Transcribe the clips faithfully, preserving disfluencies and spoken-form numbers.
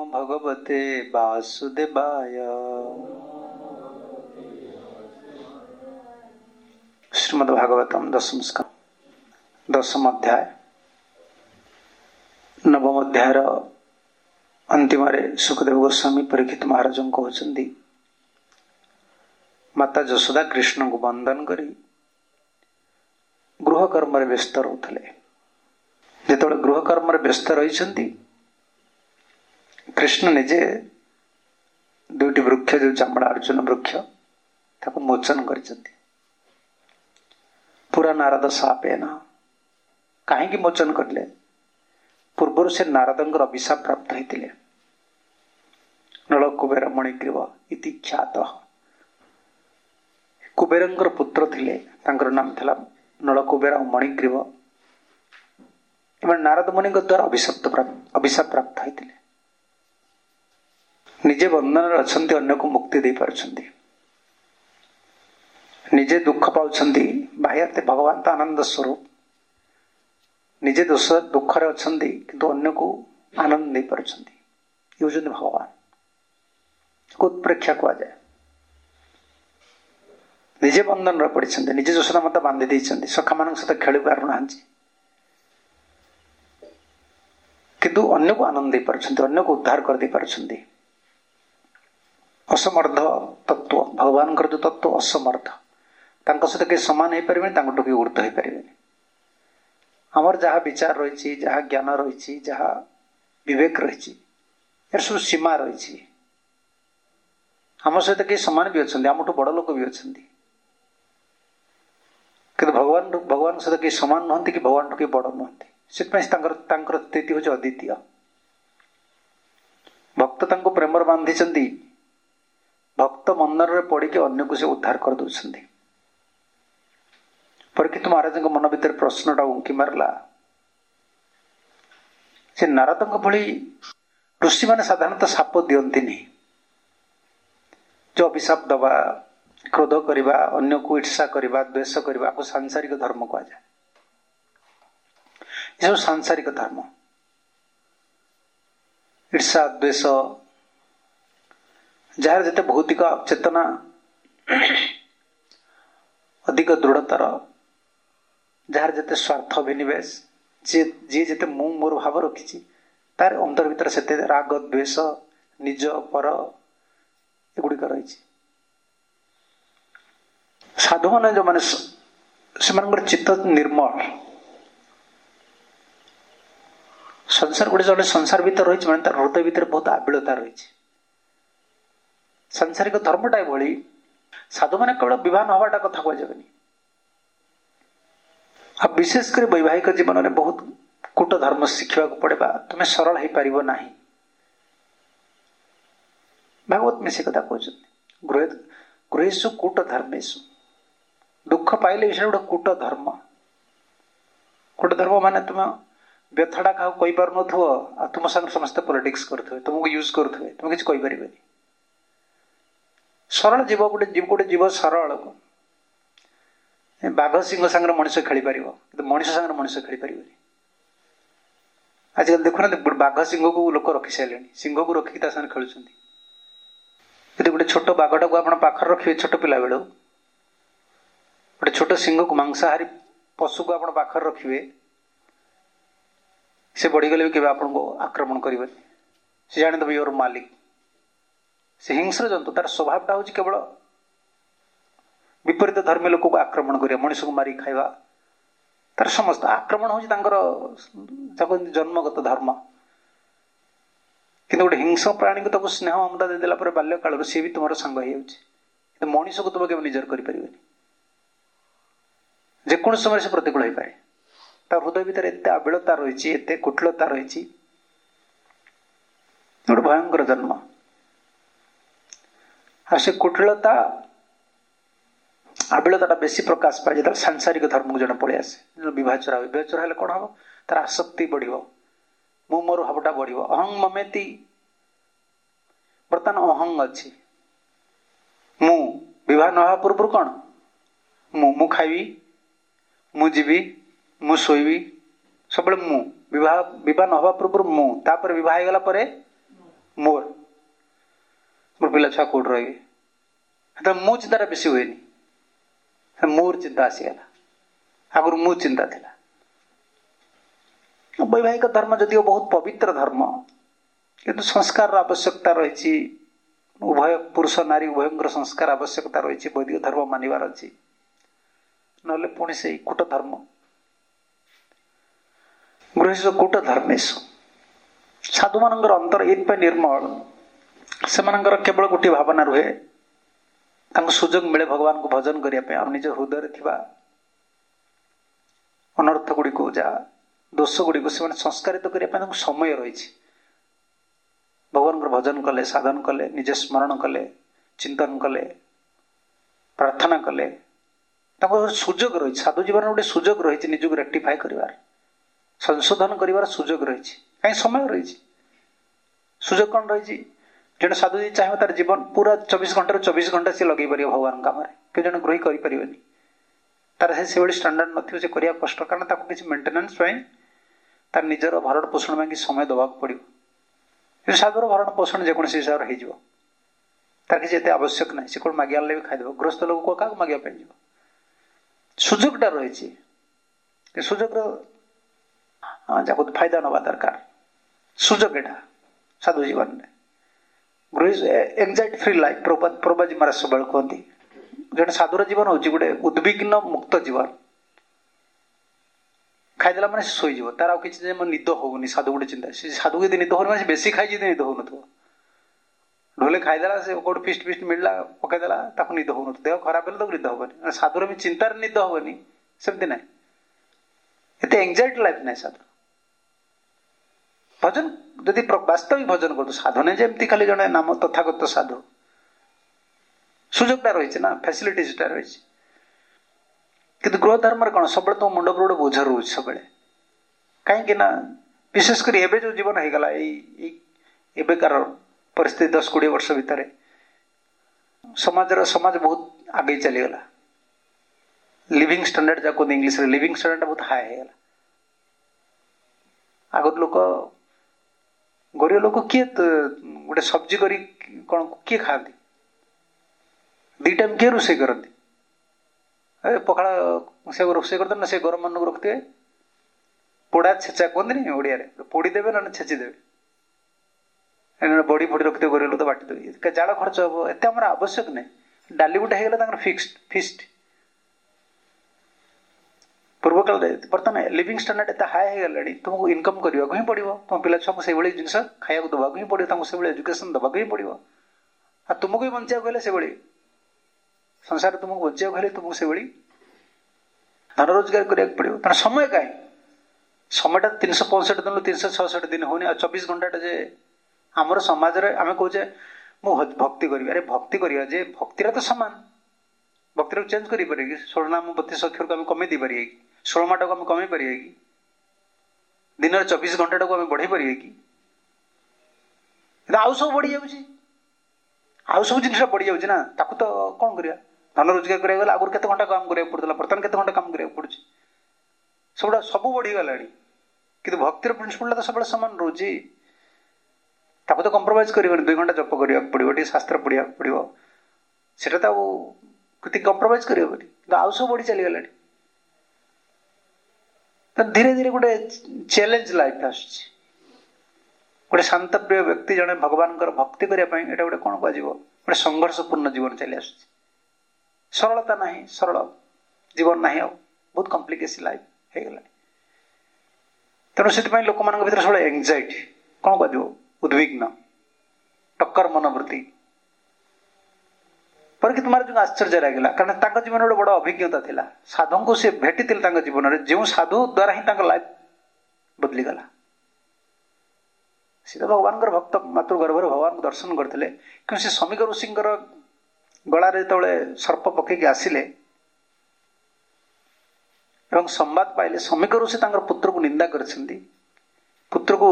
भगवते वासुदेवाय। श्रीमद्भागवतम दशम स्कंध दशम अध्याय नवम अध्याय अंतिम सुखदेव गोस्वामी परीक्षित महाराज कहते माता यशोदा कृष्ण को बंदन करी गृह कर्म व्यस्त रोते। जो गृह कर्म व्यस्त रही कृष्ण निजे दुईटी वृक्ष जो चामड़ा अर्जुन वृक्ष ताको मोचन कर पूरा नारद सापेन कहीं मोचन करले पूर्वर से नारदंकर अभिशाप प्राप्त होते नल कुबेर मणिग्रीव इति ख्यात कुबेरंकर पुत्र थिले तांकर नाम थिला नल कुबेर और मणिग्रीव। नारद मुनि द्वारा अभिशाप प्राप्त अभिशाप प्राप्त होते निजे बंधन अच्छा अन्य को मुक्ति दे पार्छन्ति निजे दुख पाउछन्ति बाह्यार्थे भगवान तो आनंद स्वरूप निजे दोष दुख रे अछन्ति किंतु अन्य को आनंद दे पार्छन्ति ये होछन्ति भगवान को उत्प्रेक्षा कहा जाए। निजे बंधन रे पड़िछन्ति निजे यशोदा माता बांधि देइछन्ति सखा मान सहित खेली पारुना किंतु अन्य को आनंद दे पार्छन्ति अन्य को उद्धार कर दे पार्छन्ति। असमर्थ तत्व भगवान जो तत्व असमर्थ सहित कहीं समान हो पारे कि ऊर्ध हो पारे। आमर जहाँ विचार रही जहाँ ज्ञान रही जहाँ विवेक रही यार सब सीमा रही आम सहित कहीं समान भी अच्छा आमठू बड़ लोक भी अच्छा कि भगवान भगवान सहित कहीं समान नुहति कि भगवान कहीं बड़ नुहति से स्थिति हूँ अद्वितीय। भक्त तांको प्रेम बांधी भक्त मंदर रे पड़ी के अन्य को से उद्धार कर दौरान। परीक्षित महाराज मन भीतर प्रश्नटा उंकी मारला से नारद भली ऋषि मैंने साधारणतः साप दियंती नहीं जो अभिशाप दबा क्रोध करवा अन्य को ईर्षा करवा द्वेष करवा को सांसारिक धर्म कहा जाए। ये सब सांसारिक धर्म ईर्षा द्वेष जार जिते भौतिक चेतना अधिक दृढ़तर जार जिते स्वार्थ अभिनिवेश जी जी जिते मु मोर भाव रखी तार अंतर भीतर से राग द्वेष निज पर एगुड़िक रही। साधु मैंने जो मैंने से चित्त निर्मल संसार गोटे जो संसार भीतर रही मैंने तार हृदय भीतर बहुत आबिलता रही। सांसारिक धर्मटा भली साधु मैंने केवल विवाह नवाटा कथा कहुनि अब विशेषकर वैवाहिक जीवन में बहुत कूट धर्म शिखा पड़ेगा तुम्हें सरल हो पार ना। भागवत में से कथा कहते गृहेशु कूट धर्मेशु दुख पाइले विषय गोटे कूट धर्म कूट धर्म मान तुम व्यथाटा क्या कही पार न तुम सागर समस्त पॉलिटिक्स करुवे तुमको यूज करुवे तुम किसी कही पार सरल जीव गोटे जीव गोटे जीव सरल बाघ सिंह सागर मनुष्य खेली पार मनुष्य सागर मनुष्य खेली पार। आजकल देखुना बाघ सिंह को लोक रखी सारे सिंह को रखिक खेलुं गोटे छोट बाघटा को आप पाखर रखिए छोट पिला बेलू गोटे छोट सिंह को मांसाहारी पशु को आप पाखर रखिए से बढ़ीगले भी आपन को आक्रमण करें से जाने योर मालिक से हिंस्र जंतु तार स्वभावटा हूँ केवल विपरीत धर्मी लोक को आक्रमण करिया मनुष्य को मारी खाइबा तार समस्त आक्रमण हूँ जन्मगत धर्म किंतु गोटे हिंस्र प्राणी को ताको स्नेह ममता देदेला पर बाल्य काल सी भी तुम सांग हो मनीष को तुम के निजर कर जेको समय से प्रतिकूल हो पाए तार हृदय भीतर एत आबिलता रही एत कुटिलता रही गोटे भयंकर जन्म आ से कुटिलता आबिलता बेसी प्रकाश पाए जो सांसारिक धर्म को जन पलि आसे विवाह चोरा विवाह चोरा हेल्ले कौन हम तार आसक्ति बढ़ मु मोर भावटा बढ़ अहं ममेति बर्तमान अहं अच्छी मु विवाह न पूर्व कौन मु मु खाइबी मु जीवी मु शोइबी सब मु विवाह विवाह न हवा पूर्व मु तापर विवाह हो गला परे मोर मोर पिला छुआ कौट रे मो चिंता बेसी हुए मोर चिंता आसीगला आगुरी मु चिंता थिला। वैवाहिक धर्म जदिव बहुत पवित्र धर्म किंतु संस्कार आवश्यकता रही उभय पुरुष नारी उभय संस्कार आवश्यकता रही वैदिक धर्म मानवार अच्छी नले पुणी से कूट धर्म गृहिष कूट धर्मेश साधु मान अंतर ये निर्मल से केवल गोटे भावना रुहे सुजोग मिले भगवान को भजन करने निज हृदय थी अनर्थ गुड़ी को जा दोष गुड़ी को संस्कारित करने समय रही भगवान भजन कले साधन कले निजे स्मरण कले चिंतन कले प्रार्थना कले सुजोग रही साधु जीवन गोटे सुजोग रही निजक रेक्टिफाई कर संशोधन कर सुजोग रही कहीं समय रही सुजोग कौन रही जन साधु जी चाहे तार जीवन पूरा चौबीस घंटा चौबीस घंटा से लगे पार भगवान काम कि जन ग्रही करें तार से भाई स्टैंडर्ड नथियो से करिया कष्ट कारण ताको किसी मेंटेनेंस तार निजर भरण पोषण में समय दबाक पड़ो साधुर भरण पोषण जेकोसी हिसाब से हो तार किसी आवश्यक ना से कौन मागे भी खाईदेव गृहस्थ लोक को क्या मागे सुजोगटा रही सुजोग फायदा नवा दरकार सुजोग एटा साधु जीवन में गृह एंजाइटी फ्री लाइफ प्रभुजी महाराज सब कहते जन साधुर जीवन हूँ गोटे उद्विग्न मुक्त जीवन खाईदेला मैंने शोज तार आउ कि निद होनी साधु गोटे चिंता से साधु यदि निद हो बेसी खाई निद हो ढोले खाईदेला से कौट फिस्ट फिस्ट मिलला पकईदेला निद हो देह खराब है तो निद हेनी साधुर भी चिंतार निद हेनी सेमती ना एत एंजाइटी लाइफ ना साधु भजन जदि वास्तविक भजन कर साधु नहीं जमी खाली जड़े नाम तथागत साधु सुजोगटा रही ना फैसिलिटीजटा रही कि गृह धर्म कौन सब तुम मुंड पर गोटे बोझ रोज सब कहीं विशेषकर एवं जो जीवन हो गला एवकार परिस्थिति दस कोड़े वर्ष भितर समाज समाज बहुत आगे चलीगला लिविंग स्टैंडर्ड जहाँ कहते इंग्लिश लिविंग स्टैंडर्ड बहुत हाई हो आगर लोक गरीब लोक किए गोटे सब्जी करी कौन किए खाती दी टाइम किए रोसे करती पखाड़ से रोसे करते ना से गरम मन को रखते पोड़ा छेचा कहते ओडिया पोड़ी देवे ना छेचीदेवे बड़ी फड़ी रखते गरीब लोग तो बाटी देवे जाड़ खर्च हम एत आम आवश्यक नहीं डाली गोटे होगा फिक्सड फिस्ट पूर्व काल बर्तमान लिविंग स्टैंडर्ड एत हाई हो गला तुमको इनकम करने को ही पड़ो तुम पिला छुआ से जिन खाया दवाक ही पड़ो से एजुकेशन दवाक ही पड़ो आ तुमको भी बचा कहले से संसार तुमको बचा कहले तुमको से धन रोजगार करने पड़ो तेना समय कहीं समयटा तीन सौ पैंसठ दिन तीन सौ छठ दिन होनी आ चौबीस घंटा जे आमर समाज आम कहे मु भक्ति करी अरे भक्ति करिया जे भक्तिर तो सामान भक्ति चेंज कर षोल नाम बत्तीस अक्षर को आम कमे दी पारे कि षोल माटा को आम कमे पारे कि दिन चौबीस घंटा को आम बढ़े पारे कि आउ सब बढ़ी जाऊँगी आउ सब जिन बढ़ी जाऊँगी ना ताकू तो कौन करिया धन रोजगार करा गला आगुरी केते घंटा काम कराया पड़ता बर्तमान केते घंटा काम कराया पड़ुଛି सबुड़ा सब बढ़ी गलानी कि भक्तिर प्रिंसिपल तो सब सामान रोजी ताकू तो कंप्रोमाइज कर दुई घंटा जप करा पड़ो टे शास्त्र पढ़ा पड़ो सेटा तो कति कंप्रोमाइज कर आउ सब बढ़ी चलीगला तो धीरे धीरे गोटे चैलेंज लाइफ आस गोटे शांत प्रिय व्यक्ति जड़े भगवान भक्ति करने ये गोटे कौन कह गोटे संघर्षपूर्ण जीवन चली आस सरलता ना सरल जीवन ना बहुत कम्प्लिकेसी लाइफ हो गला तेणु से लोक मान भर सब एंजाइटी कौन कह उद्विग्न टक्कर मनोवृत्ति परीक्षित महाराज जो आश्चर्य लगे कारण जीवन गोटे बड़ अभिज्ञता था साधु को सी भेटी जीवन में जो साधु द्वारा ही लाइफ बदलीगला सी तो भगवान भक्त मातृगर्भ भगवान को दर्शन करते कि से समीक ऋषि गलार जो सर्प पकईक आसिले संवाद पाइले समीक ऋषि पुत्र को निंदा कर पुत्र को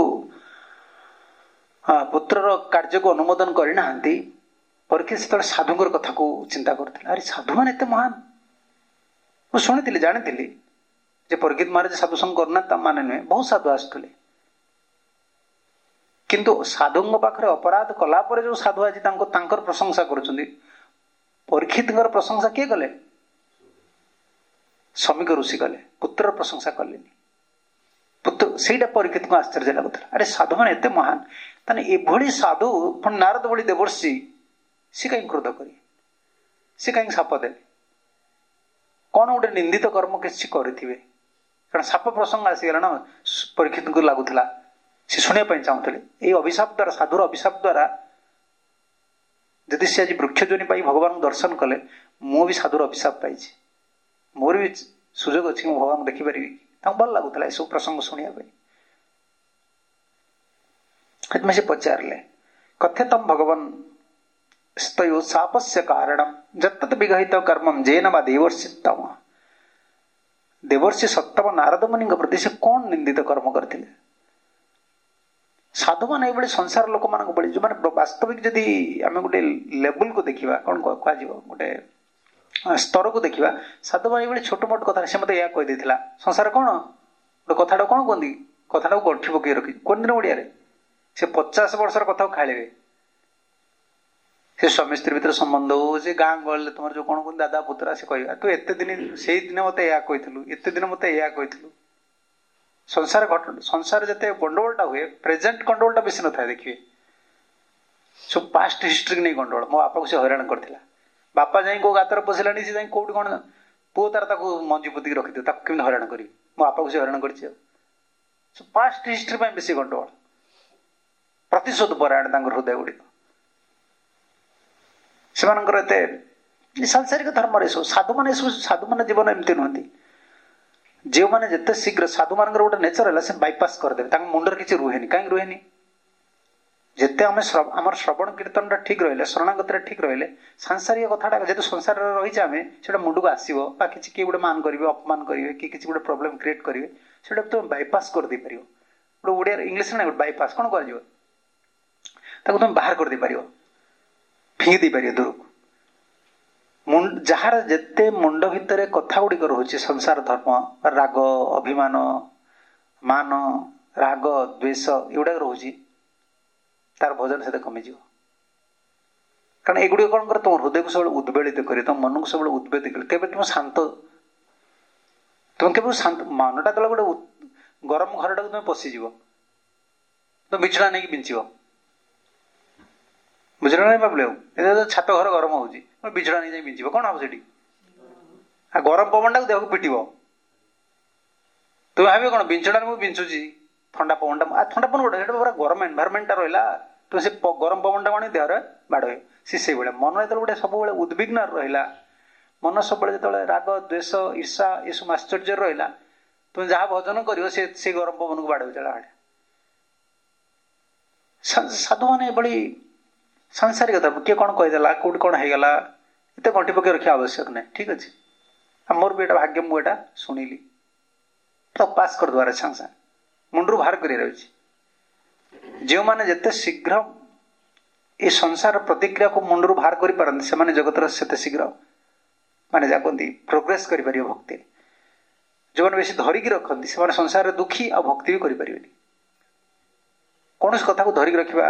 पुत्रर कार्य को अनुमोदन करना परीक्षित से साधुंर कथा को चिंता करते अरे साधु मान एत महान मुझे शुणी जानी परीक्षित महाराज साधु संग करना माने नुहे बहुत साधु आसुले किंतु साधु पाखे अपराध कलापर जो साधु आज तांकर प्रशंसा करुछंती परीक्षित प्रशंसा किए कले शमिक ऋषि कले पुत्र प्रशंसा कले पुत्र से परीक्षित को आश्चर्य लगुला अरे साधु मान एते महान ताने एभली साधु पुणी नारद भली देवर्षि सी कहीं क्रोध करी सी कहीं साप दे कौन गोटे निंदित कर्म किसी करेंगे कारण साप प्रसंग आसीगला ना परीक्षित को लगुला से शुणा चाहूले ये अभिशाप द्वारा साधुर अभिशाप द्वारा यदि सी आज वृक्ष जोनि पाई भगवान दर्शन कले मु भी साधुर अभिशाप पाई मोर भी सुजोग अच्छी भगवान देखिपारि भल लगुला ये सब प्रसंग शुणा से पचारे कथ्यतम भगवान स्तयो शापस्य कारणम जत्तत विगहित कर्मम जेन वा देवर्षि तम देवर्षि सत्तम नारद मुनि प्रति से कौन निंदित कर्म करते साधु मान ये संसार लोक मान जो मैंने वास्तविक जदि आम गोटे लेवल को देखा कौन कह गोटे स्तर को देखा साधु मान ये छोट मोट कथा से मत या कही संसार कौन गोटे कथा कौन कहती कथा गठी पकई रखी कौन दिन ओडिया से पचास वर्षर कथा खाड़े से स्वामी स्त्री भर संबंध हो से गाँ गहल तुम जो कौन कहते दादा पुतरा से कह तू एत दिन से दिन मत या कही एत दिन मत या कही संसार घटना संसार जिते गंडगोलटा हुए प्रेजेंट गंडगोलटा बेसी न था देखिए सब पास्ट हिस्ट्री नहीं गंडगोल मो बापा को से हैरान करथिला बापा जाई को गातर पसिलानी से जाई कोड कोन पो तार ताको मंजी पुती रखि दे ताको केम हैरान करी मो बापा को से हैरान करछि सब पास्ट हिस्ट्री में बेसी गंडगोल प्रतिशोध परायण तांगर हृदय गुडी सेमानकर एते सांसारिक धर्म रे साधु माने साधु माने जीवन एमती नहंती जो मैंने जिते शीघ्र साधु मान गोटे नेचर है से बाईपास करदे मुंडर किसी रुहेनी कहीं रुहेनी जिते आम आम श्रवण कीर्तन ठीक रही शरणागत ठीक रही सांसारिक कथा जेहतु संसार रही आम से मुंड को आसो कि किए गोटे मान करेंगे अपमान करेंगे कि किसी गोटे प्रोब्लेम क्रिएट करेंगे से तुम बाईपास कर दे पार गोटे ओडिया इंग्लीश ना गोटे बाईपास कौन कर तुम बाहर कर दे पार फिंगी दे पार दूर जार जेते मुंड भितर कथा गुड़िक रोचे संसार धर्म राग अभिमान मान राग द्वेष एगुड़ा रोचे तार भोजन से कमिज कारण एगुड़ी कौन कर तुम हृदय को सब उद्वेलित करे तुम मन को सब उद्वेलित करे केवल तुम शांत तुम केवल शांत मनटा तला गोटे गरम घर टाक तुम पशिज तुम बिछड़ा नहीं बिंचब बुझल ना बाबू छात घर गरम होगी बिछड़ा नहीं बिंचब कौन हम से गरम पवन टाक देह को पिट तुम भाव कौन बिंचड़ा मुझे बिंचुची ठंडा पवन टा ठंडा पवन गोटे पूरा गरम एनवायरमेंट रहा तुम से गरम पवन टा कौन देहर बाड़ सी से भाई मन जो गोटे सब उद्विग्न रहा मन सब जो राग द्वेष ईर्षा ये सब आश्चर्य रहा तुम जहाँ भजन कर से गरम पवन को बाड़ चला साधु मैंने ये सांसारिक धर्म किए कौन कहीदेला कौट कौन होगला ये गंठी पकड़ रखा आवश्यक नहीं ठीक अच्छे मोर भी एटा भाग्य मुझे शुणिली तो पास कर द्वारा साଙ୍ଗे सागे मुंडू बाहर कर रही जो मैंने जिते शीघ्र ये संसार प्रतिक्रिया को मुंडू बाहर कर पारती से जगतर से शीघ्र माने जा कहती प्रोग्रेस कर भक्ति जो मैंने बेसी धरिकी रखती से संसार दुखी आ भक्ति भी करें कौन कथा को धरिकी रखा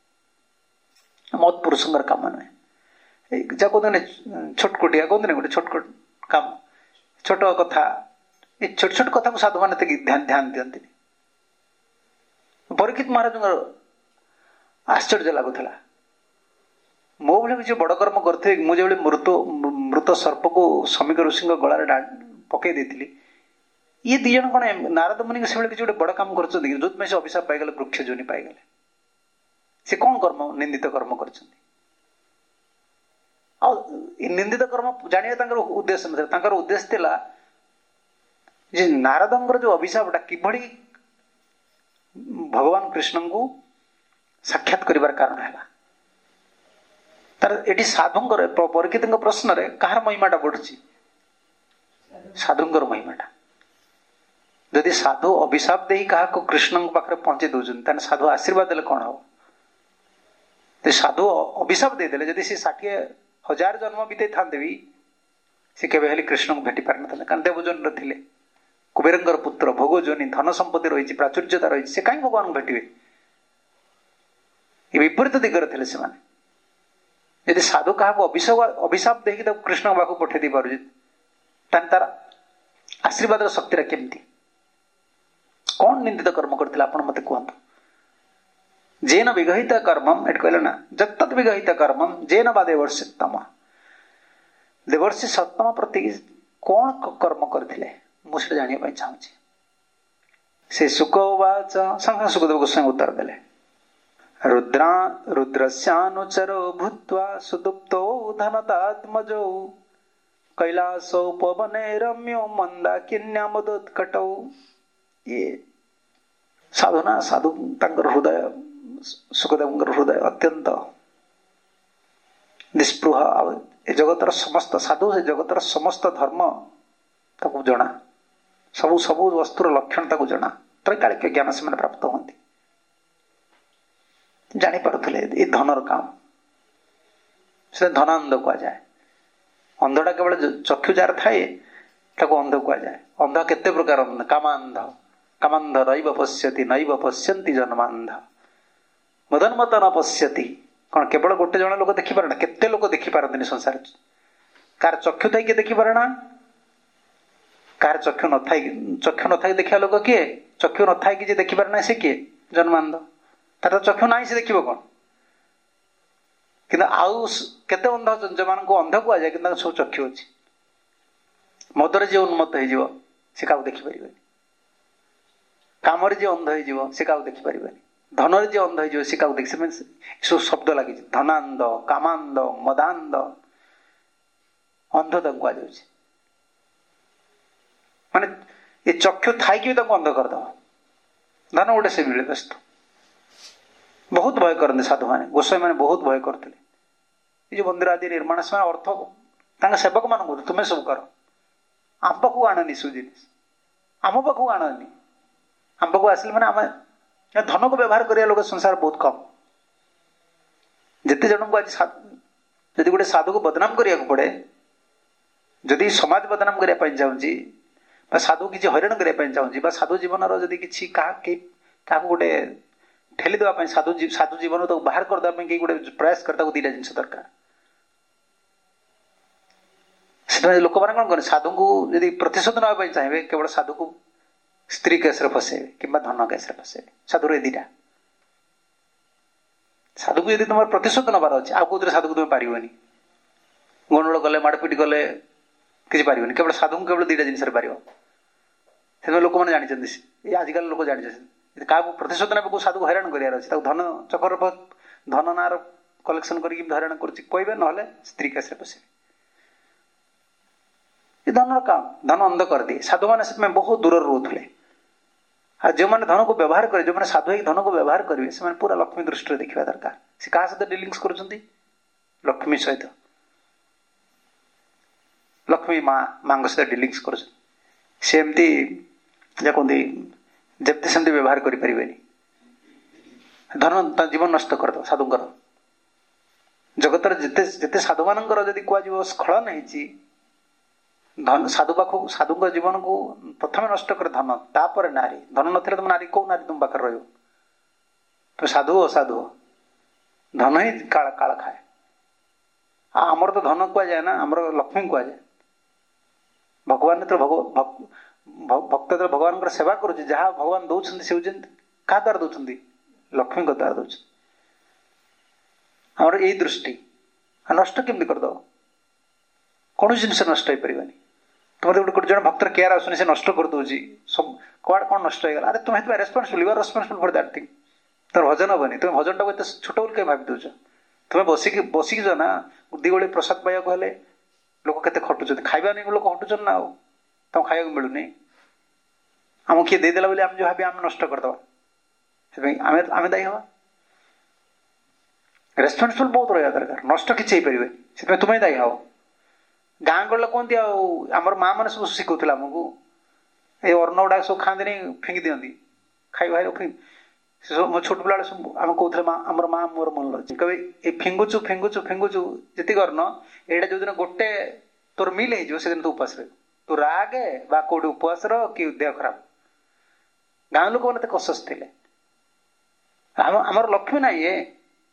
मत पुरुषंकर काम नुहे जहाँ कहते छोटकोटिया कहते गोटे छोटकोट काम छोट कथा ये छोट छोट कथा को साधु मान ध्यान ध्यान दिखती परीक्षित महाराज आश्चर्य लगुला मो भाई किसी बड़ कर्म करते मुझे मृत मृत सर्प को शमिक ऋषि गलार पकई देती ये दी जन कौन नारद मुनि से किसी गोटे बड़ कम कर जो से अभिशाप पाईगले वृक्ष जोनि पाईगले से कौन कर्म निंदित कर्म कर निंदित कर्म जाना उद्देश्य नता उद्देश्य था जे नारदंगर जो अभिशापटा किभली भगवान कृष्ण को साक्षात करिवार कारण है तार एटी साधुंकर परीक्षित प्रश्न रे कहार महिमाटा बढ़ुची साधुंकर महिमाटा यदि साधु अभिशाप दे क्या कृष्ण पाखे पहुंचे दौरान साधु आशीर्वाद देले कौन हम साधु अभिशाप देदेले जदि से षाठिए हजार जन्म बीते था भी से केवे कृष्ण को भेटी पार ना कारण देवजन थे कुबेरंगर पुत्र भोग जोनि धन संपत्ति रही प्राचुर्यता रही से कहीं भगवान को भेटे विपरीत दिगरे थे से यदि साधु क्या अभिशाप अभिशाप देखिए तो कृष्ण पाक पठे दी पार तार आशीर्वाद शक्ति केमती कौन निंदित कर्म करते आप मत कहतु जेन विगहित कर्मम ये कहले ना जत्तत् विगहित कर्मम जेन बा देवर्षि तम देवर्षि सत्तम प्रति कौन कर्म करथिले मुझे जानिया चाहूँगी से सुख उवाच संग सुखदेव गोस्वामी उत्तर देले रुद्रा रुद्रस्यानुचरो भूत्वा सुदुप्तो धनतात्मजो कैलासोपवने रम्यो मंदाकिन्यामोदोत्कटौ ये साधुना साधु तंकर हृदय सुखदेव हृदय अत्यंत निस्पृह जगतर समस्त साधु से जगतर समस्त धर्म ताकू जना सबु सबु वस्तुर लक्षण ताकू जना त्रैकालिक ज्ञान से प्राप्त होती जानी पारुले ये धनर काम से धनांध कह जाए अंधटा केवल चक्षु जार थाए ताको अंध कह जाए अंध केते प्रकार अंध कामांध कामांध नैव पश्यति नैव पश्यन्ति जन्मांध मदन मत न पश्यति कौन केवल गोटे जन लोक देखी पारे केते लोक देखी पारती संसार कार चक्षु थी देखी पारे ना कार चक्षु न चक्षु न देखा लोक किए चक्षु न था कि देखी पारे ना से किए जन्मांध तार चक्षु ना से देखिए कौन कि आउ केते अंध जो मान को अंध कह जाए कि सब चक्षु अच्छी मदर जी उन्मत्त हो क्या देखिपर काम जी अंध हो सी क्या देखिपर धन जी अंध हो सी क्या देख सब शब्द लगी धनांध कामांध मदांध अंध तक कह माने ये चक्षु थी अंध करदे धन गोटे से मिले व्यस्त बहुत भय करते साधु मैंने गोस्वामी मैंने बहुत भय करते ये जो मंदिर आदि निर्माण से अर्थ सेवक मान तुम्हें सब कर आम पाखु आणनी सब जिन आम पाखु आणनी आम पाखु आसिले मैंने आम धन को व्यवहार करिया लोग संसार बहुत कम जिते जन को आज जदि गोटे साधु को बदनाम करिया पड़े जदि समाज बदनाम करने चाहूँगी साधु किसी हईराण करने चाहूँगी साधु जीवन जदि किसी क्या गोटे ठेली देवाई साधु साधु जीवन तो बाहर करदेप कहीं गोटे प्रयास करता दीटा जिन दरकार से लोक मैंने कौन करें साधु को यदि प्रतिशोध नापी चाहिए केवल साधु को स्त्री केस फसेबे कि धन केस फसेबे साधु ये दीटा साधु को यदि तुम प्रतिशोध नबार अच्छे आउ कौन साधु को तुम पार गंडोल गले माड़पीट गले किसी पार केवल साधु को केवल दीटा जिन पार से लोक मैंने जानते आजिकल लोक जानी क्या प्रतिशोध ने साधु को हैरान करार अच्छे धन चक्कर धन ना कलेक्शन कर हैरान करे ना स्त्री केस पशे धन काम धन अंध कर दिए साधु मैंने बहुत दूर रोते आ जो मैंने धन को व्यवहार करे जो मैंने साधु धन को व्यवहार करेंगे से पूरा लक्ष्मी दृष्टि देखा दरकार से क्या सहित डिलिंग्स कर लक्ष्मी सहित लक्ष्मी माँ माँ सहित डिलिंग्स कर कहते जमती सेमती व्यवहार करें धन जीवन नष्ट करद साधुंकर जगतर जिते जिते साधु मानकर जदि कह स्खलन होती धन साधु पाख साधु जीवन को प्रथम नष्ट करे धन तापर नारी धन न तुम नारी कौ नारी तुम पाखे रही तुम साधु असाधु धन ही काल काल खाए आमर तो धन कह जाए ना आमर लक्ष्मी कह जाए भगवान तो भक्त तो भगवान सेवा करुच्चे जहाँ भगवान दौरान से क्या द्वारा दौरान लक्ष्मी द्वारा दौरान आमर यही दृष्टि नष्ट केमती करदे कौन जिनस नष्ट हो पारे तुम गोटे गोटे जन भक्तर केयर आसुनी से नष्ट कर दूसरी सब कौड़ कौन नष्ट हो गला अरे तुम्हें responsible you are responsible for that thing तोर भजन हेनी तुम भजन टाक एत छोट बोल कहीं भावी दौच तुम्हें बसिक बसिक ना दी गोली प्रसाद पाइबा हेले लोक के खटुच्च खाଇବା नहीं लोक हटुचन ना तुम खाया मिलूनी आम किए देदेला बोली आम जो भावी आम नष्ट करदे आम दायी हवा रेस्पन्सिबल बहुत रहा दरकार नष्ट किसी हो पारे से तुम्हें दायी हव गाँ गला कहती आमर माँ मैंने सब शिखुला आमको ये अन्न गुड़ा सब खाते फिंगी दिखती खाई भाई मो छोट पिला सब आम कहते आमर माँ मोर मन लगे कहे ये फिंगुचु फिंगुचु फिंगुचु जी अन्न एटा जो दिन गोटे तोर मिल हो दिन तो उपास रह तू रागे बा कौटे उपवास रह कि देह खराब गाँ लोक मैंने कषस थे आमर लक्ष्मी ना ये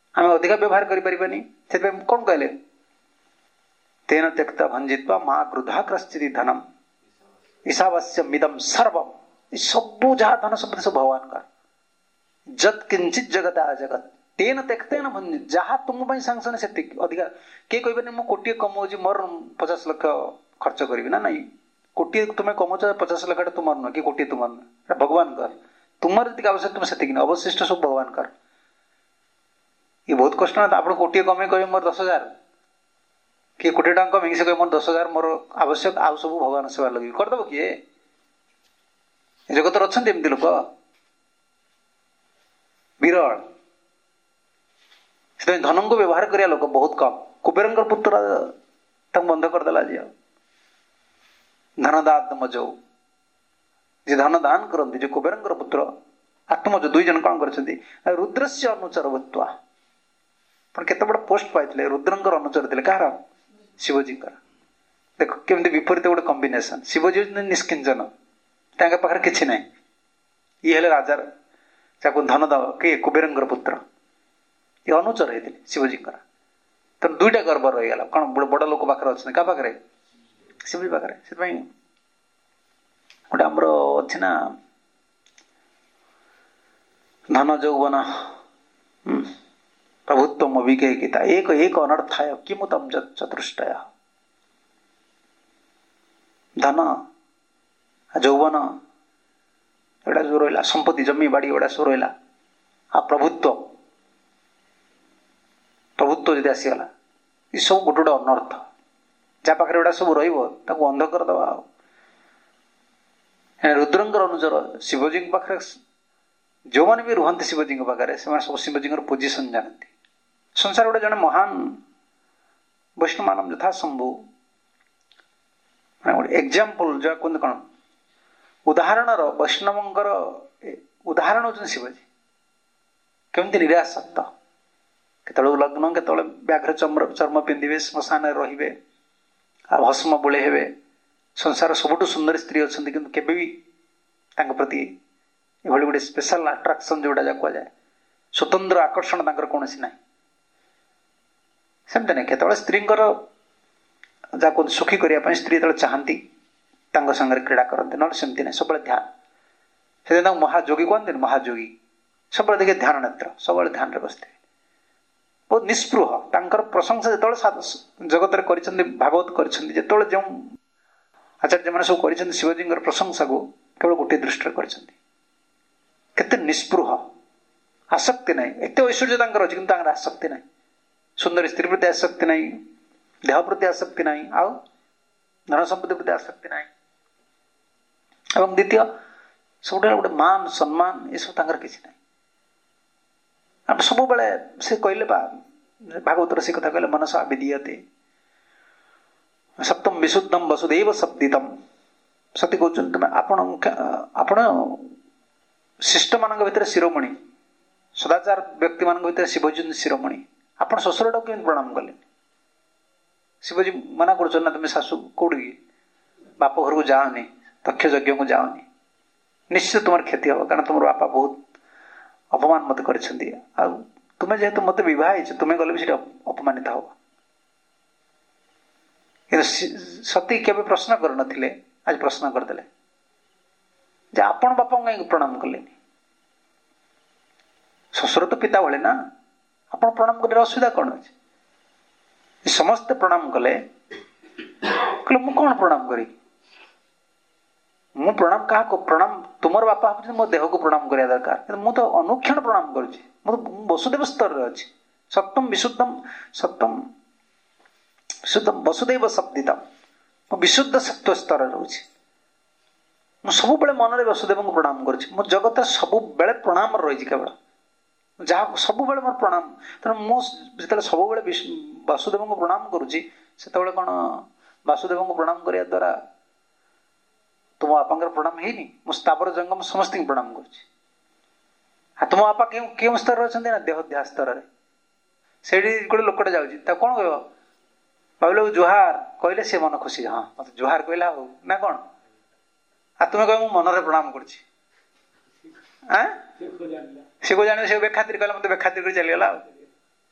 आम अधिका व्यवहार करें से कौन कहले तेन त्यक्ता भंजित्वा माँ क्रुधा क्रश्चित धनम ईशावास्य मिदम सर्वम सबू जहाँ धन सब सब भगवान का जत किंचित जगत आ जगत तेन त्यक्तेन भंजित जहाँ तुम सांसन से अधिका किए कहे मुझे कोटी कमाऊँ मोर पचास लक्ष खर्च करी ना नहीं कोटी तुम्हें कमाच पचास लक्ष तुम नुह कि कोटी तुम नुह भगवान कर तुम जी आवश्यक तुम से अवशिष्ट सब भगवान कर ये बहुत कष्ट ना आप कोटी कमे कहे मोर दस हजार किए कोटी टाँग कमे से कहे मोर दस हजार मोर आवश्यक आउ सब भगवान सेवा लगे करदेव किए जगत अच्छा एमती लोक विरल से धन को व्यवहार करिया लोक बहुत कम कुबेर पुत्र बंध करदेला जी धनदात्मज जे धन दान करते जो कुबेर पुत्र आत्मज दुई जन कौन कर रुद्र से अनुचर भूत्वा केते बड़ पोस्ट पाई रुद्रंकर अनुचर थे कहार शिवजी देख केमती विपरीत गोटे कम्बिनेसन शिवजी निष्किंचन पाखे किसी ना ये हेले राजार धन द किए कुबेर पुत्र ये अनुचर होते शिवजी तो दुईटा गर्व रहीगला कौन बड़ लोक पाखे अच्छे क्या पाखे शिवजी पाखे से गोटे आमर अच्छी ना धन यौवन प्रभुत्व अभिकेकिता एक एक अनर्थाय किमुतम चतुष्टय धन यौवन एटा जो रहा संपत्ति जमी बाड़ी एटा सब रहा आ प्रभुत्व प्रभुत्व जब आसीगला ये सब गोटे गोटे अनर्थ जहाँ पाखे एटा सब रंध करदे रुद्रंकर अनुचर शिवजी पाखे जो मैंने भी रुहंती शिवजी पाखे से सब शिवजी पोजिशन जानती संसार गोटे जन महान वैष्णव मान यथा शंभु गोटे एग्जाम्पल जो कहते कौन उदाहरण वैष्णवंकर उदाहरण होते शिवजी केमती निरासक्त केत लग्न केत व्याघ्र चर्म चर्म पिंधे श्मशान रे भस्म बोले हे संसार सबुठ सुंदर स्त्री अच्छा किंतु केबे भी तांको प्रति ये गोटे स्पेशल अट्राक्शन जोटा जा कहुए स्वतंत्र आकर्षण कौन ना सेमती ना केत स्त्री जहाँ कहते सुखी करने स्त्री जो चाहती संगे क्रीड़ा करते ना सेमती ना सब ध्यान से महाजोगी कहते महाजोगी सब देखे ध्यान नेत्र सब ध्यान में बसते बहुत निस्पृह तांकर प्रशंसा जो जगत में भागवत कर जो आचार्य मैंने सब कर शिवजी प्रशंसा को केवल गोटे दृष्टि कर निस्पृह आसक्ति ना एत ऐश्वर्य अच्छे कि आसक्ति ना सुंदर स्त्री प्रति आसक्ति ना देह प्रति आसक्ति ना आउ धन संपत्ति प्रति आसक्ति ना एवं द्वितीय सब गोटे मान सम्मान ये सब किसी ना सब बेले से कहले भागवत से कथा कहले मनसा विधीयते सप्तम विशुद्धम वसुदेव शब्दितम सती कहते तुम आपण आपण शिष्ट मान भीतर शिरोमणि सदाचार व्यक्ति मान भीतर शिवजी शिरोमणि आपण शशुर टाक प्रणाम कले शिवजी मना कर तुम शाशु कौटी बाप घर को जाओनी दक्ष यज्ञ को जाओनी निश्चित तुम क्षति हम कारण तुम बापा बहुत अपमान मत कर तुम्हें जेहेतु मत बहुत तुम्हें गले भी अपमानित हम सती केवे प्रश्न कर नथिले आज प्रश्न करदेले जे आपण बापा कहीं प्रणाम कले ससुर तो पिता भाई ना आपण प्रणाम कर असुविधा कौन अच्छे समस्ते प्रणाम कले कहले मु कौन प्रणाम करी मु प्रणाम क्या प्रणाम तुमर बापा भाई मो देह को प्रणाम करिया दरकार मु तो अनुक्षण प्रणाम करुच्ची मु तो वसुदेव स्तर अच्छी सप्तम विशुद्धम सप्तम विशुद्ध वसुदेव शब्दितम विशुद्ध सत्व स्तर रोचे सब मन में वसुदेव को प्रणाम कर जगत सब बेले प्रणाम रही केवल जहाँ सब बेले मोर प्रणाम तेनाली मुझे सब बेले वासुदेव को प्रणाम करुच्ची से कौन वासुदेव को प्रणाम करने द्वारा तुम बापा प्रणाम है स्थावर जंगम समस्त प्रणाम कर तुम बापा क्यों स्तर अच्छा ना देहध्या स्तर से गोटे लोकटे जाऊँगी कौन कह भाविल जुहार कहले सी मन खुशी हाँ मत जुहार कहला हो ना कौन आ तुम्हें कह मन प्रणाम कर सी को जान से बेखातिर कहला मत बेखातिर कर चलीगला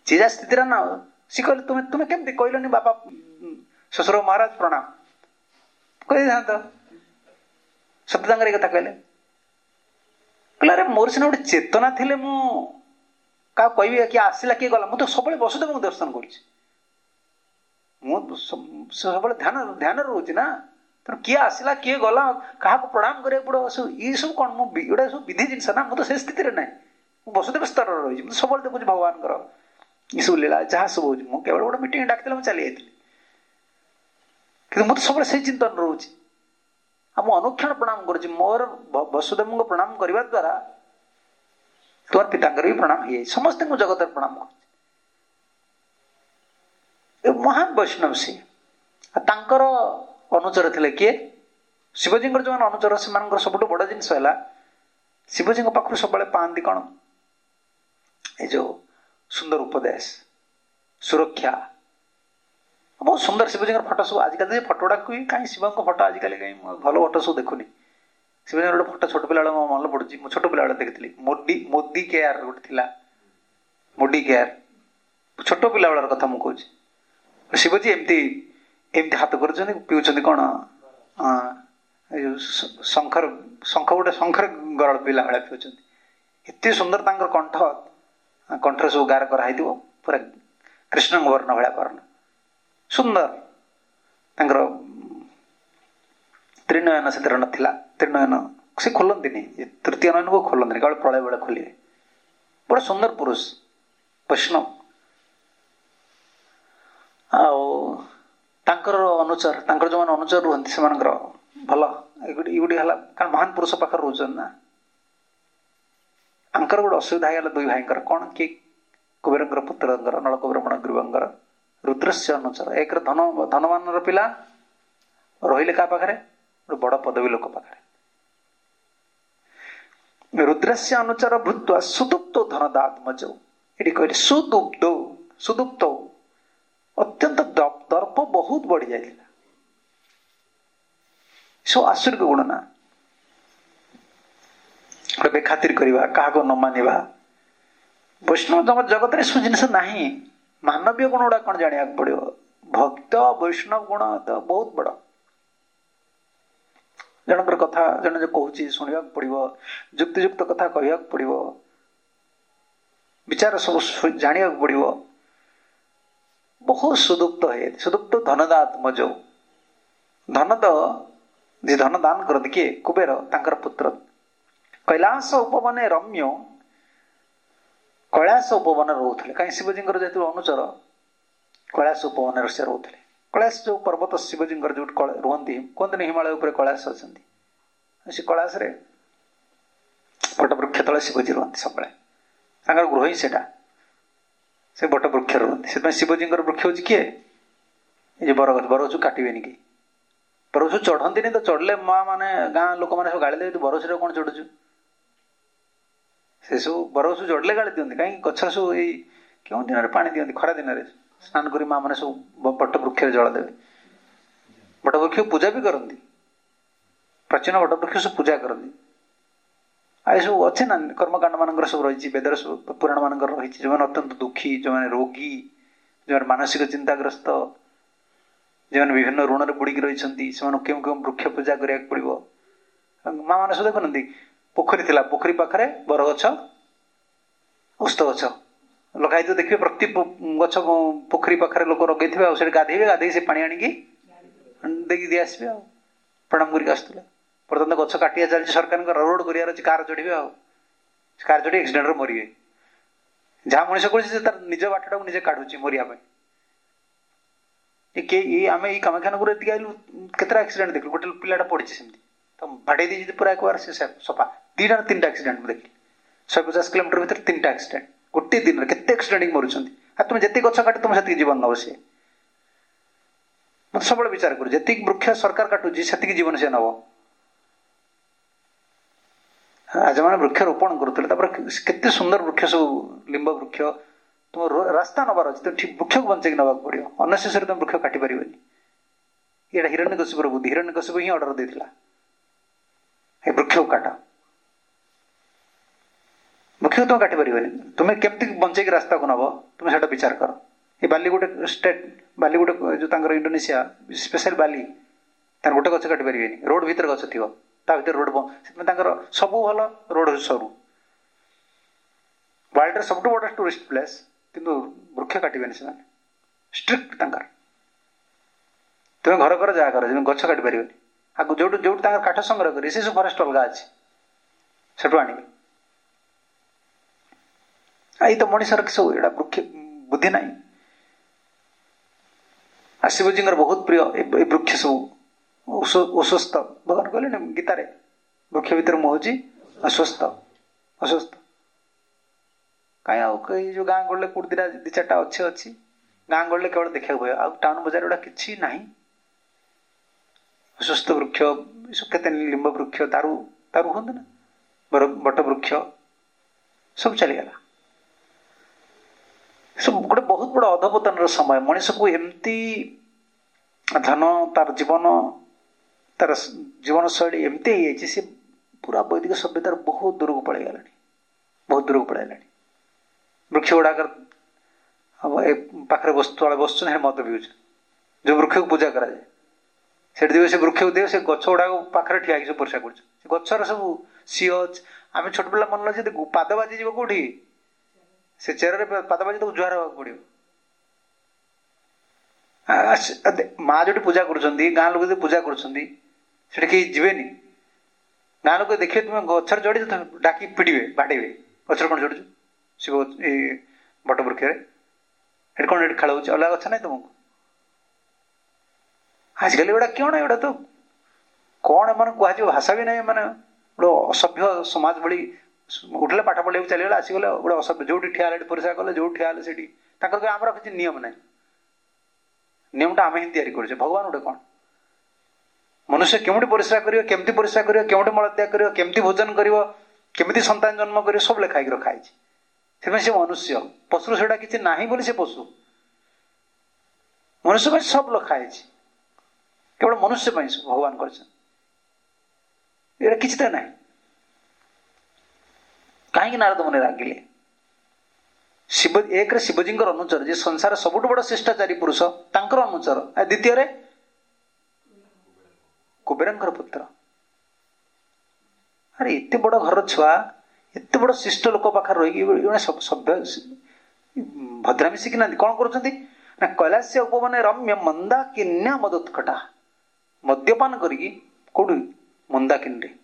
ଯିଏ ସ୍ଥିତିରେ ନା ସି କହିଲେ ତୁମେ ତୁମେ କେମିତି କହିଲନି ବାପା ଶ୍ୱଶୁର ମହାରାଜ ପ୍ରଣାମ କହିଦେଇଥାନ୍ତ। ସତ୍ୟତାଙ୍କର ଏ କଥା କହିଲେ କହିଲେ ଆରେ ମୋର ସିନା ଗୋଟେ ଚେତନା ଥିଲେ ମୁଁ କାହାକୁ କହିବି କିଏ ଆସିଲା କିଏ ଗଲା, ମୁଁ ତ ସବୁବେଳେ ବସୁଦେବଙ୍କୁ ଦର୍ଶନ କରୁଛି, ମୁଁ ସବୁବେଳେ ଧ୍ୟାନ ଧ୍ୟାନରେ ରହୁଛି ନା, ତେଣୁ କିଏ ଆସିଲା କିଏ ଗଲା କାହାକୁ ପ୍ରଣାମ କରିବାକୁ ପଡିବ ଇଏ ସବୁ କଣ ମୁଁ ଏଗୁଡା ସବୁ ବିଧି ଜିନିଷ ନା, ମୁଁ ତ ସେ ସ୍ଥିତିରେ ନାହିଁ, ମୁଁ ବସୁଦେବ ସ୍ତରରେ ରହିଛି, ମୁଁ ସବୁବେଳେ ଦେଖୁଛି ଭଗବାନଙ୍କର ଏସବୁ ଲୀଳା ଯାହା ସବୁ ହଉଛି। ମୁଁ କେବଳ ଗୋଟେ ମିଟିଂ ଡାକିଥିଲେ ମୁଁ ଚାଲି ଯାଇଥିଲି, କିନ୍ତୁ ମୁଁ ତ ସବୁବେଳେ ସେଇ ଚିନ୍ତନ ରହୁଛି ଆଉ ମୁଁ ଅନୁକ୍ଷଣ ପ୍ରଣାମ କରୁଛି। ମୋର ବସୁଦେବଙ୍କୁ ପ୍ରଣାମ କରିବା ଦ୍ୱାରା ତୁମର ପିତାଙ୍କର ବି ପ୍ରଣାମ ହେଇଯାଇଛି, ସମସ୍ତଙ୍କୁ ଜଗତରେ ପ୍ରଣାମ କରୁଛି। ଏ ମହାନ ବୈଷ୍ଣବ ସିଏ। ତାଙ୍କର ଅନୁଚର ଥିଲେ କିଏ? ଶିବଜୀଙ୍କର ଯୋଉମାନେ ଅନୁଚର ସେମାନଙ୍କର ସବୁଠୁ ବଡ ଜିନିଷ ହେଲା ଶିବଜୀଙ୍କ ପାଖରୁ ସବୁବେଳେ ପାଆନ୍ତି କଣ? ଏଇ ଯୋଉ ସୁନ୍ଦର ଉପଦେଶ, ସୁରକ୍ଷା, ବହୁତ ସୁନ୍ଦର ଶିବଜୀଙ୍କର ଫଟୋ ସବୁ। ଆଜିକାଲି ଫଟୋ ଗୁଡାକୁ କାହିଁ ଶିବଙ୍କ ଫଟୋ ଆଜିକାଲି କାହିଁ ଭଲ ଫଟୋ ସବୁ ଦେଖୁନି। ଶିବଜୀଙ୍କର ଗୋଟେ ଫଟୋ ଛୋଟ ପିଲାବେଳେ ମୋ ମନେ ପଡୁଛି, ମୁଁ ଛୋଟ ପିଲାବେଳେ ଦେଖିଥିଲି, ମୋଦି ମୋଦି କେୟାର ଗୋଟେ ଥିଲା, ମୋଦି କେୟାର, ଛୋଟ ପିଲାବେଳର କଥା ମୁଁ କହୁଛି। ଶିବଜୀ ଏମିତି ଏମିତି ହାତ କରୁଛନ୍ତି, ପିଉଛନ୍ତି କଣ ଏଇ ଯୋଉ ଶଙ୍ଖର ଶଙ୍ଖ ଗୋଟେ ଶଙ୍ଖର ଗରଳ ପିଲା ଭଳିଆ ପିଉଛନ୍ତି। ଏତେ ସୁନ୍ଦର ତାଙ୍କର କଣ୍ଠ, କଣ୍ଠରେ ସବୁ ଗାର କରାହେଇଥିବ, ପୁରା କୃଷ୍ଣଙ୍କ ବର୍ଣ୍ଣ ଭଳିଆ ବର୍ଣ୍ଣ, ସୁନ୍ଦର। ତାଙ୍କର ତ୍ରିନୟନ ସେଥିରେ ନଥିଲା, ତ୍ରିନୟନ ସେ ଖୋଲନ୍ତିନି, ତୃତୀୟ ନୟନକୁ ଖୋଲନ୍ତିନି, କେବଳ ପ୍ରଳୟ ବେଳେ ଖୋଲିବେ। ବଡ ସୁନ୍ଦର ପୁରୁଷ ବୈଷ୍ଣବ। ଆଉ ତାଙ୍କର ଅନୁଚର, ତାଙ୍କର ଯୋଉମାନେ ଅନୁଚର ରୁହନ୍ତି ସେମାନଙ୍କର ଭଲ ଏଇଗୁଡି ହେଲା, କାରଣ ମହାନ ପୁରୁଷ ପାଖରେ ରହୁଛନ୍ତି ନା। ତାଙ୍କର ଗୋଟେ ଅସୁବିଧା ହେଇଗଲା ଦୁଇ ଭାଇଙ୍କର, କଣ କି କୁବେରଙ୍କର ପୁତ୍ରଙ୍କର ନଳକୁବେର ମଣଗ୍ରୀବଙ୍କର ରୁଦ୍ରସ୍ୟ ଅନୁଚର। ଏକରେ ଧନ ଧନମାନର ପିଲା ରହିଲେ କାହା ପାଖରେ? ଗୋଟେ ବଡ ପଦବୀ ଲୋକ ପାଖରେ। ରୁଦ୍ରସ୍ୟ ଅନୁଚର ଭୂତ୍ୱା ସୁଦୁପ୍ତ ଧନଦାତ୍ମଜ। ଏଠି କହିଲେ ସୁଦୁପ୍ତ, ସୁଦୁପ୍ତ ଅତ୍ୟନ୍ତ ଦର୍ପ ବହୁତ ବଢି ଯାଇଥିଲା। ସବୁ ଆସୁରିକ ଗୁଣ ନା, ବେଖାତିର କରିବା, କାହାକୁ ନ ମାନିବା। ବୈଷ୍ଣବ ଜଗତରେ ସବୁ ଜିନିଷ ନାହିଁ। ମାନବୀୟ ଗୁଣ ଗୁଡା କଣ ଜାଣିବାକୁ ପଡିବ। ଭକ୍ତ ବୈଷ୍ଣବ ଗୁଣ ତ ବହୁତ ବଡ। ଜଣଙ୍କର କଥା ଜଣେ ଯୋଉ କହୁଛି ଶୁଣିବାକୁ ପଡିବ, ଯୁକ୍ତିଯୁକ୍ତ କଥା କହିବାକୁ ପଡିବ, ବିଚାର ସବୁ ଜାଣିବାକୁ ପଡିବ। ବହୁତ ସୁଦୁପ୍ତ ହେଇଯାଇଛି। ସୁଦୁପ୍ତ ଧନଦାତ୍ମଜ, ଧନ ତ ଯେ ଧନ ଦାନ କରନ୍ତି କିଏ? କୁବେର, ତାଙ୍କର ପୁତ୍ର। କୈଳାସ ଉପବନେ ରମ୍ୟ, କୈଳାସ ଉପବନ ରହୁଥିଲେ। କାହିଁ ଶିବଜୀଙ୍କର ଯେହେତୁ ଅନୁଚର, କୈଳାସ ଉପବନରେ ସେ ରହୁଥିଲେ। କୈଳାସ ଯୋଉ ପର୍ବତ ଶିବଜୀଙ୍କର ଯୋଉଠି ରୁହନ୍ତି, କୁହନ୍ତିନି ହିମାଳୟ ଉପରେ କୈଳାସ ଅଛନ୍ତି, ସେ କୈଳାସରେ ବଟ ବୃକ୍ଷ ତଳେ ଶିବଜୀ ରୁହନ୍ତି ସବୁବେଳେ। ତାଙ୍କର ଗୃହ ହିଁ ସେଟା, ସେ ବଟ ବୃକ୍ଷ ରୁହନ୍ତି। ସେଥିପାଇଁ ଶିବଜୀଙ୍କର ବୃକ୍ଷ ହଉଛି କିଏ? ଏ ଯେ ବରଗଛ, ବରଗଛ କାଟିବେନି କି, ବରଗଛ ଚଢନ୍ତିନି ତ, ଚଢିଲେ ମା ମାନେ ଗାଁ ଲୋକମାନେ ସବୁ ଗାଳି ଦେବେ, ତୁ ବରଗଛରେ କଣ ଚଢୁଛୁ? ସେ ସବୁ ବରଗଛ ଚଢିଲେ ଗାଳି ଦିଅନ୍ତି। କାହିଁକି? ଗଛ ସବୁ ଏଇ କେଉଁ ଦିନରେ ପାଣି ଦିଅନ୍ତି? ଖରା ଦିନରେ ସ୍ନାନ କରି ମା ମାନେ ସବୁ ବଟ ବୃକ୍ଷରେ ଜଳ ଦେବେ। ବଟ ବୃକ୍ଷ ପୂଜା ବି କରନ୍ତି, ପ୍ରାଚୀନ ବଟ ବୃକ୍ଷ ସବୁ ପୂଜା କରନ୍ତି। ଆଉ ଏସବୁ ଅଛି ନା କର୍ମକାଣ୍ଡ ମାନଙ୍କର ସବୁ ରହିଛି, ବେଦର ସବୁ ପୁରାଣ ମାନଙ୍କର ରହିଛି। ଯୋଉମାନେ ଅତ୍ୟନ୍ତ ଦୁଃଖୀ, ଯୋଉମାନେ ରୋଗୀ, ଯୋଉମାନେ ମାନସିକ ଚିନ୍ତାଗ୍ରସ୍ତ, ଯୋଉମାନେ ବିଭିନ୍ନ ଋଣରେ ବୁଡିକି ରହିଛନ୍ତି, ସେମାନଙ୍କୁ କେଉଁ କେଉଁ ବୃକ୍ଷ ପୂଜା କରିବାକୁ ପଡିବ। ମା ମାନେ ସବୁ ଦେଖୁନାହାନ୍ତି, ପୋଖରୀ ଥିଲା, ପୋଖରୀ ପାଖରେ ବରଗଛ, ଓସ୍ତ ଗଛ ଲଗାଇଥିବ, ଦେଖିବେ ପ୍ରତି ଗଛ ପୋଖରୀ ପାଖରେ ଲୋକ ଲଗେଇଥିବେ, ଆଉ ସେଠି ଗାଧେଇବେ, ଗାଧେଇ ସେ ପାଣି ଆଣିକି ଦେଇକି ଦେଇ ଆସିବେ, ଆଉ ପ୍ରଣାମ କରିକି ଆସୁଥିଲେ। ବର୍ତ୍ତମାନ ଗଛ କାଟିବା ଚାଲିଛି, ସରକାରଙ୍କର ରୋଡ କରିବାର ଅଛି, କାର ଚଢିବେ, ଆଉ କାର ଚଢି ଆକ୍ସିଡେଣ୍ଟରେ ମରିବେ। ଯାହା ମଣିଷ କରୁଛି ସେ ତାର ନିଜ ବାଟଟାକୁ ନିଜେ କାଢୁଛି ମରିବା ପାଇଁ। ଆମେ ଏଇ କାମାକ୍ଷାନଗର ଏତିକି ଆଇଲୁ, କେତେଟା ଆକ୍ସିଡେଣ୍ଟ ଦେଖିଲୁ? ଗୋଟେ ପିଲାଟା ପଡିଛି ସେମିତି, ତ ବାଡେଇ ଦେଇଛି ପୁରା ଏକବାର, ସେ ସଫା। ଦିଟା ତିନିଟା ଆକ୍ସିଡେଣ୍ଟ ମୁଁ ଦେଖିଲି, ଶହେ ପଚାଶ କିଲୋମିଟର ଭିତରେ ତିନିଟା ଆକ୍ସିଡେଣ୍ଟ ଗୋଟେ ଦିନରେ। କେତେ ଆକ୍ସିଡେଣ୍ଟ ମରୁଛନ୍ତି। ଆଉ ତୁମେ ଯେତିକି ଗଛ କାଟୁ, ତୁମେ ସେତିକି ଜୀବନ ନବ। ସିଏ ମତେ ସବୁବେଳେ ବିଚାର କରୁ, ଯେତିକି ବୃକ୍ଷ ସରକାର କାଟୁଛି ସେତିକି ଜୀବନ ସେ ନବ। ରାଜାମାନେ ବୃକ୍ଷ ରୋପଣ କରୁଥିଲେ, ତାପରେ କେତେ ସୁନ୍ଦର ବୃକ୍ଷ ସବୁ, ଲିମ୍ବ ବୃକ୍ଷ। ତୁମ ରାସ୍ତା ନବାର ଅଛି, ତ ଠିକ ବୃକ୍ଷକୁ ବଞ୍ଚେଇକି ନବାକୁ ପଡିବ। ଅନନେସେସରି ତମେ ବୃକ୍ଷ କାଟି ପାରିବନି। ଏଇଟା ହିରଣ୍ୟକଶିପୁର ବୁଦ୍ଧି। ହିରଣ୍ୟକଶିପୁ ହିଁ ଅର୍ଡର ଦେଇଥିଲା, ଏ ବୃକ୍ଷକୁ କାଟ। वृक्ष तुम काटी पारे तुम्हें केमती बंचेक रास्ता को नब तुम से विचार कर ये बाली गोटे स्टेट बाली गोटे जो इंडोनेशिया स्पेशल बाली तार गोटे गच काटी पारे रोड भीतर गच थी भर रोड सब भल रोड सरू वर्ल्ड सब बड़ा टूरिस्ट प्लेस किंतु वृक्ष काटे से स्ट्रिक्ट तुम्हें घर कर जगह कर गच काटी पारे आगे जो जो काठ संग्रह करेंगे से सब फरेस्ट अलग अच्छे से आने आई तो मनीषर सब एटा वृक्ष बुद्धि ना आ शिवजी बहुत प्रिय वृक्ष सब अस्वस्थ भगवान कहले गीतार वृक्ष भितर मुहूँ अस्वस्थ अस्वस्थ कहीं जो गाँ गले कौट दिटा दि चार्टा अच्छे अच्छी गाँ गले केवल देखा हुए आ टाउन बजार गुड़ा कि ना अस्वस्थ वृक्ष के लिंब वृक्ष तारू तारू हूँ ना बट वृक्ष सब चलीगला सब गोटे बहुत बड़ा अधपतन समय मनीष को एमती धन तार जीवन तार जीवन शैली एमती है सी पूरा वैदिक सभ्यतार बहुत दूर को पड़े गला बहुत दूर को पड़ेगा वृक्ष गुड़ाक पाखे बस तले बस मत पीऊ जो वृक्ष को पूजा कराए से दिवे से वृक्ष को दिवे से गछ गुड़ाक पाखे ठिया सब परिश्रा कर गचर सब सी आम छोट पिला मन लगे पाद बाजी जीव कौटी से चेयर पाद बाजी तो जुआर हाँ पड़ो माँ जो पूजा कर गाँ लोग जो पूजा कर जीवेनि गाँ लोग देखिए तुम गचर चढ़ी डाकी पिटे बाड़े गचर कौन चढ़ु शिव बट वृक्ष कौन खेल हो अलग गच ना तुमको आजिकल एटा क्यों ना एटा तो कौन एम कह भाषा भी ना मैंने गोटे असभ्य समाज भली उठले पाठ पढ़े चलीगला आसीगले गोटे असभ्य जो ठिया परिश्रा कले जो ठिया से आमर किसी नियम ना नियमटा आम ही तैयारी कर भगवान गोटे कौन मनुष्य केमती परिश्रा कर केमती परिश्रा कर केमती मलत्याग कर केमती भोजन कर केमती संतान जन्म कर सब लेखाई रखाई से मनुष्य पशु से किसी ना बोली से पशु मनुष्य सब लिखाई केवल मनुष्य भगवान कर किसी तो ना कहीं नारद मुनि रागिले शिव एक शिवजी अनुचर जे संसार सबुठ बड़ शिष्टाचारी पुरुष तांकर अनुचर द्वितीय कुबेर पुत्र अरे एत बड़ घर छुआ एत बड़ शिष्ट लोक पाखे रही सभ्य भद्रामी शिखी कौन कर कैलास्य उपवन रम्य मंदा किन्या मदोत्कटा मद्यपान करी कौट मंदाकिनी रे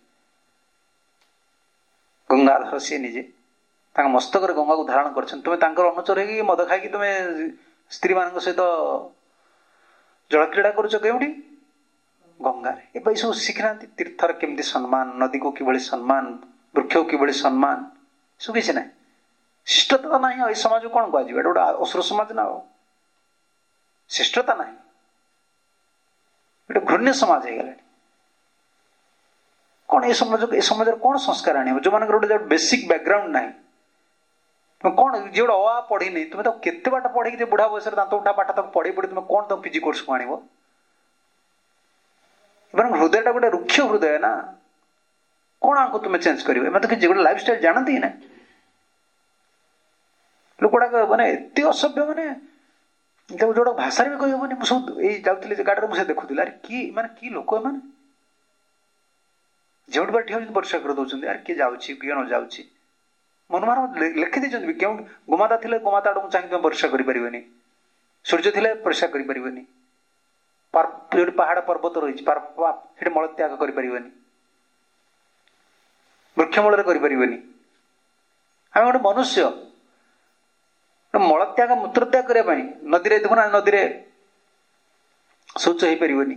गंगाधर सी निजे मस्तक गंगा को धारण कर तुम्हें अनुचर हो मद खाई तुम्हें स्त्री मान सहित जल क्रीड़ा करोटी गंगार ए सब शिखिना तीर्थर केमती सम्मान नदी को कि सम्मान वृक्ष को कि सम्मान सब किसी ना शिष्टता ना ये समाज को कौन कह गोटे असुर समाज ना शिष्टता ना गोटे घृण्य समाज हो गला कौन ये समाज ए समाज कौन संस्कार आने जो मान गोटे बेसिक बैकग्राउंड ना तुम कौन जी गोटे अ पढ़ी नहीं तुम्हें तो केते बाट पढ़ी बुढ़ा बयस दांत उठा पाठ तक पढ़ी पढ़ी तुम कौन तुम पीजी कोर्स को आण हृदयटा गोटे रुक्ष हृदय ना कौन आंको तुम्हें चेंज कर तो किसी गोटे लाइफ स्टाइल जानती ही ना लोक गुड़ाक मैंने एत असभ्य मैंने जो भाषा भी कहबनी मुझे सब ये जाऊँगी गाड़ी मुझे देखुली अरे कि माने कि लोक मैंने जो ठिया परिश्रा कर दौरान अरे किए जाऊँ किए न जाऊँ मन मान लिखि देते क्यों गोमाता थे गोमाता आड़ चाहिए तुम परिश्रा करें सूर्य थे परिश्रा करें जो पहाड़ पर्वत रही मलत्याग करें वृक्ष मूल करें आम गोटे मनुष्य मलत्याग मूत्रत्याग करने नदी देखुना नदी शौच हो पारे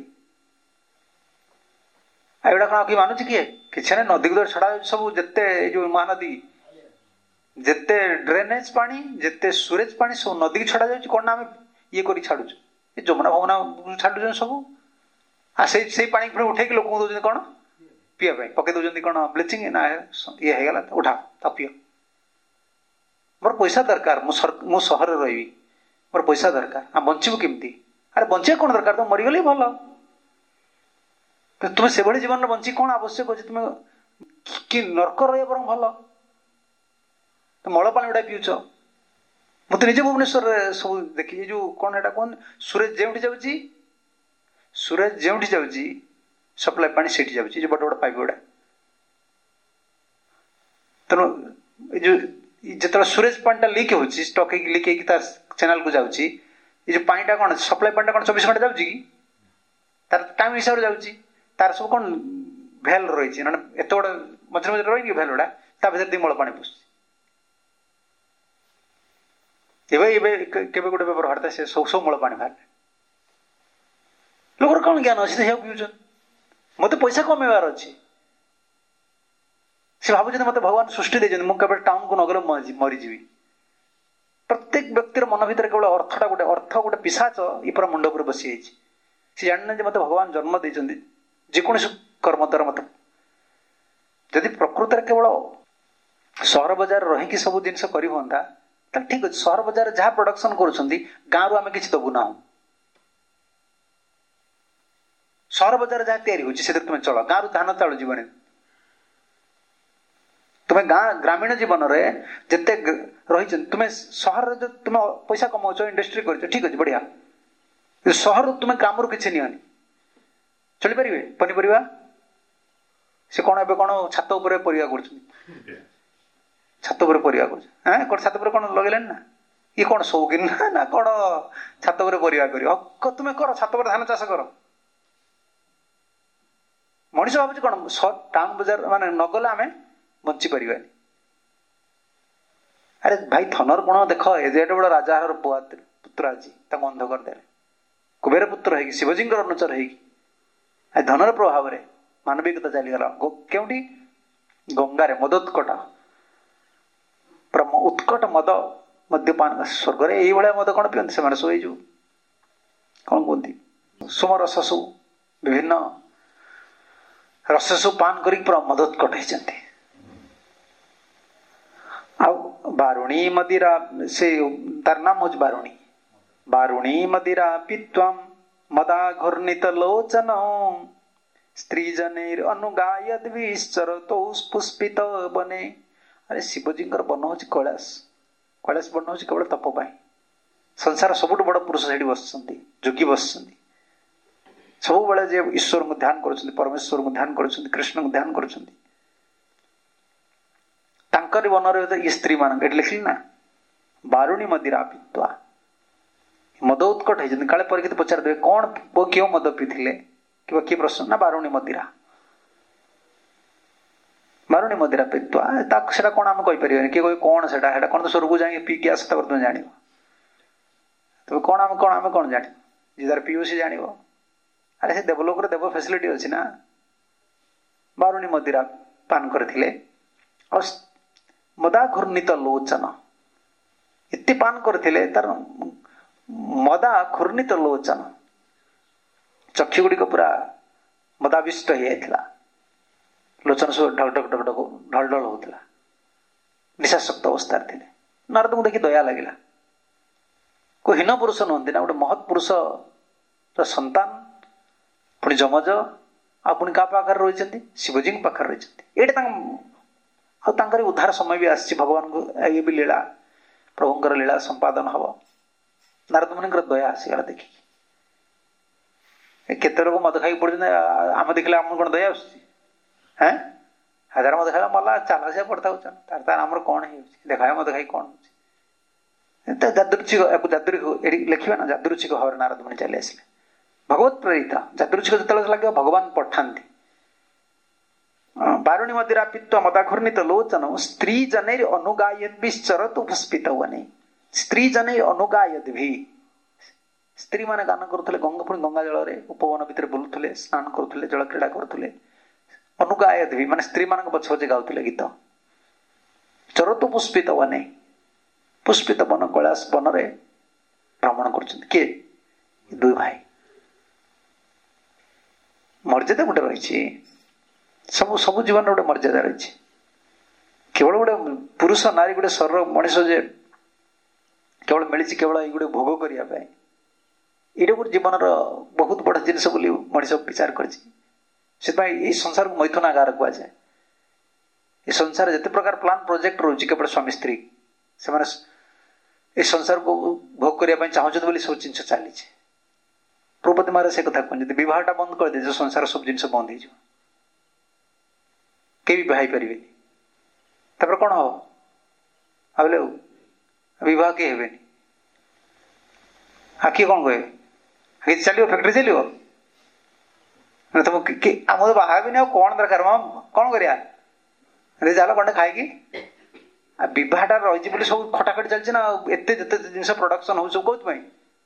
एटा कौन कि मानुच किए कि ना नदी को छड़ा सब जिते जो महानदी जिते ड्रेनेज पानी जिते सुरेज पानी सब नदी की छड़ा जाए कौन आम ये कर छाड़ू ये जमुना भमुना छाड़ू सब आ से पानी फिर उठे लोक दौरान कौन पीवा पकई दौरान कौन ब्लीचिंग ना ये होगा उठा ता पी मोर पैसा दरकार मु सहर रही मोर पैसा दरकार आ बंचबू केमती अरे बंचे कौन दरकार तुम मरीगले भल तुम्हें से भाई जीवन बंची कौन आवश्यक अच्छे तुम्हें कि नर्क रही बर भल तो मल पानी गुड़ा पीउच मुझे निजे भुवनेश्वर सब देखी जो कौन है कौन सूरज जो जाऊँगी सूरज जो जाऊँगी सप्लाई पानी से जाऊँगी जो बड़ बड़ पाइप गुड़ा तेणु जो जिते सूरज पानी लीक हो स्टक लीक तार चैनल को जाऊँगी ये जो पानी कौन सप्लाई पानी कौन चौबीस घंटा जाऊँगी तार टाइम हिसाब से जाऊँगी तार सब कौन भेल रही है एत बड़ा मझे मझे रही भेल गुड़ा ता भर दी मल पानी पशु केवे गोटे पेपर बाहर से सब सब मल पानी बाहर लोक कौन ज्ञान अच्छे पीछे मत पैसा कमेबार अच्छे से भावुँ मत भगवान सृष्टि देते मुझे टाउन को नगले मरीजी प्रत्येक व्यक्तिर मन भर केवल अर्थटा गोटे अर्थ गोटे पिशाच ये पूरा मुंड पर बसी जाइए सी जाने मत भगवान जन्म देते जेकोसी कर्म द्वारा मत जदि प्रकृत केवल सहर बजार रही सब जिन कर ठीक अच्छे सहर बजार जहाँ प्रोडक्शन करुँच गाँव आम कि दबू ना सहर बजार जहाँ या तुम चल गाँव धान चाउल जीवन तुम्हें गाँ ग्रामीण जीवन में जिते रही तुम्हें सहर जो तुम पैसा कमाच इंडस्ट्री कर ठीक अच्छे बढ़िया सहर तुम्हें ग्राम रू किसी नियनि चली पारे पनीपरिया से कौन ए कौन छात उपर परिया कर छात उपर परिया कर कौन छात उपर कौन लगे ना ये कौन शौकीन ना कौन छात उपर परिया कर तुम्हें कर छात उपर धान चाष कर मनीष भाव कौन टाउन बजार माने नगले आम बंची पार अरे भाई थनर गुण देख एजे बड़ा राजा पुत्र आज अंध करदे कुबेर पुत्र है शिवजी अनुचर है धनर प्रभाव में मानविकता चलीगला क्योंटी गंगार मदोत्कट पूरा उत्कट मद मद्यपान स्वर्ग यही मद कौन पीते से सब जो कौन कहती सुम रससु विभिन्न रससु पान कर पूरा मदोत्कट होती बारुणी मदिरा से तार नाम हूँ बारुणी बारुणी मदिरा पीत्वा मदा घूर्णित लोचन स्त्री जनेर अनुगायद विश्चरतो पुष्पित बने अरे शिवजी बन हूँ कैलाश कैलाश बन हूँ केवल तप संसार सबुठ बड़ पुरुष से बस जोगी बस सब जे ईश्वर को ध्यान कर परमेश्वर को ध्यान कर कृष्ण को ध्यान कर बन ये स्त्री मान लिखली ना बारुणी मदिरा पीत्वा मद उत्कट है काले परीक्षित पचार देवे कौन क्यों मद पीते कि किए प्रश्न ना बारुणी मदिरा बारुणी मदिरा पीत्वा से कौन आम कहीपर किए कह कौन से कौन तो स्वर्ग जाए पी के आस तुम जान तब कौन आम कौन आम कौन जान जी तार पीओ सी जान अरे से देवलोक देव फैसिलिटी अच्छी ना बारुणी मदिरा पान करते मदा घूर्णित लोचन इतने पान करते तार मदा घूर्णित लोचन चक्षु गुड़िक पूरा मदाविष्ट हो जाता लोचन सब ढक ढक ढक ढक ढल ढल होता निशाशक्त अवस्था थे नारद को देखी दया लगे कोई हीन पुरुष नुहति ना गोटे महत् पुरुष संतान पुणी जमज आ पुणी क्या पाखे रही शिवजी पाखे रही ये उद्धार समय भी आसी भगवान को ये भी लीला प्रभुंर लीला संपादन हम नारद मुनि दया आसीगला देखिए केते लोग मद खाई पड़े आम देखले आम कौन दया आए हजार मद खाई मला चला से पड़ता तार तार आमर कौन है देखा मद खाई कौन हो जादृच्छिक जादृ लिखा ना जादृच्छिक भाव नारद मुनि चली आसे भगवत प्रेरिता जादृच्छिक जो लगे भगवान पठाती बारुणी मदिरा पीत्वा मदाघूर्णित लोचन स्त्री जनैर अनुगायद विश्चरत पुष्पित बने स्त्री जनैर अनुगायद भी स्त्री माने गान करुले गंगा पुणी गंगा जल उपवन भितर बुलुले स्नान करुले जल क्रीड़ा करुले अनुगायद भी माने स्त्री मान पछ पछे गाउले गीत चरतु पुष्पित बने पुष्पित वन कैलाश वन में भ्रमण कर किए दुई भाई मर्यादा गोटे रही सब सब जीवन गोटे मर्यादा रही केवल गोटे पुरुष नारी गोटे शरीर मनीष जे केवल मिली केवल ये गोटे भोग करने ये गोटे जीवन बहुत बड़ा जिनस मनीष विचार कर संसार को मैथुनागार कहुए ये संसार जिते प्रकार प्लान प्रोजेक्ट रोचे केवल स्वामी स्त्री से संसार को भोग करने चाहते बोली सब जिन चली प्रभुपति महाराज से कथा कहते बहाटा बंद कर दे जो संसार सब जिन बंद हो कई भी पारे तापर कौन हम भाविले बह किए हे आ किए कौन कहे चलो फैक्ट्री चलो तुम आम तो बाहर कौन दरकार कौन कर जाल कंडे खाई बहाटा रही सब खटाखटी चलती ना एत जिन प्रोडक्शन हो सब कौन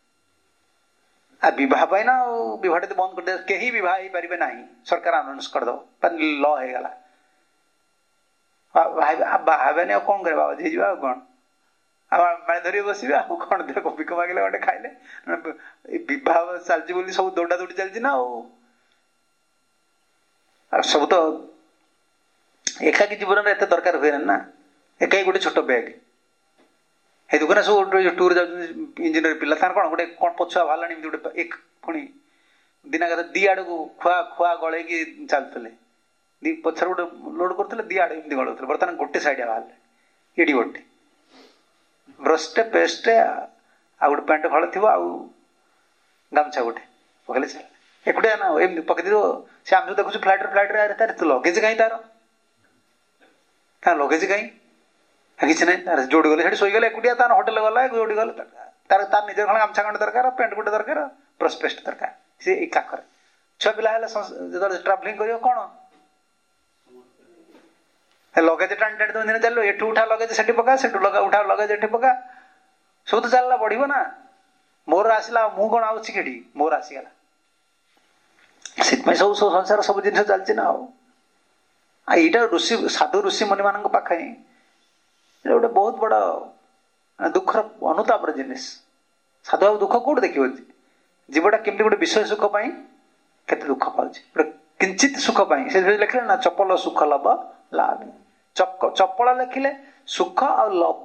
बह ना बहाटा तो बंद कर दे कहीं बह हो पारे ना सरकार अनाउंस करदे ल हो गला बाहर कौन करे बाबा जी कौन मैं धरी बस कौन दे भिक मागिले गोटे खाइले बह चलती बोली सब दौड़ा दौड़ी चलती ना सब तो एकाकी जीवन में एत दरकार हुए ना एक गोटे छोट बैग हे दुकान सब टूर जा इंजीनियर पिला कौन गोटे कौन पछुआ बाहर गोटे एक पुणी दिनाक दी आड़ को खुआ खुआ गल चलते दी पछर गोटे लोड करते दी आड़े एमती गलौते बर्तमान गोटे साइड बाहर एडी गोटे ब्रशटे पेस्टे आ गोटे पैंट फल थी गामछा गोटे पकड़े चल एकुटिया ना एमती पकड़ से आम जो देखु फ्लाइट फ्लाइट तार तो लगेज कहीं तार क्या लगेज कहीं किसी ना तार जोड़ी गले शोगले एकुटिया तार होटेल गला जोड़ी गले तार तार निजर खंड गामछा खंड दरकार पैंट गोटे दरकार ब्रश पेस्ट दरकार सी काकर छुआ पिला जो ट्राभलिंग कर कौन लगेज टाणी टाणी तुम दिन चलो एठू उठा लगेज से पका से उठा लगेज एठी पका सब तो चलला बढ़िया ना मोर आसला मु कौन आठी मोर आसीगला से सब सब संसार सब जिन चलती ना यहाँ ऋषि साधु ऋषि मुनि मान पाखे गोटे बहुत बड़ा दुखर अनुताप जिनिस साधु बाबू दुख कौट देखिए जीवटा केमती गोटे विषय सुख केते दुख पाଉଛି किंचित सुख से लिखले ना चपल सुख लब लाभ चपल लिखिले सुख आ लब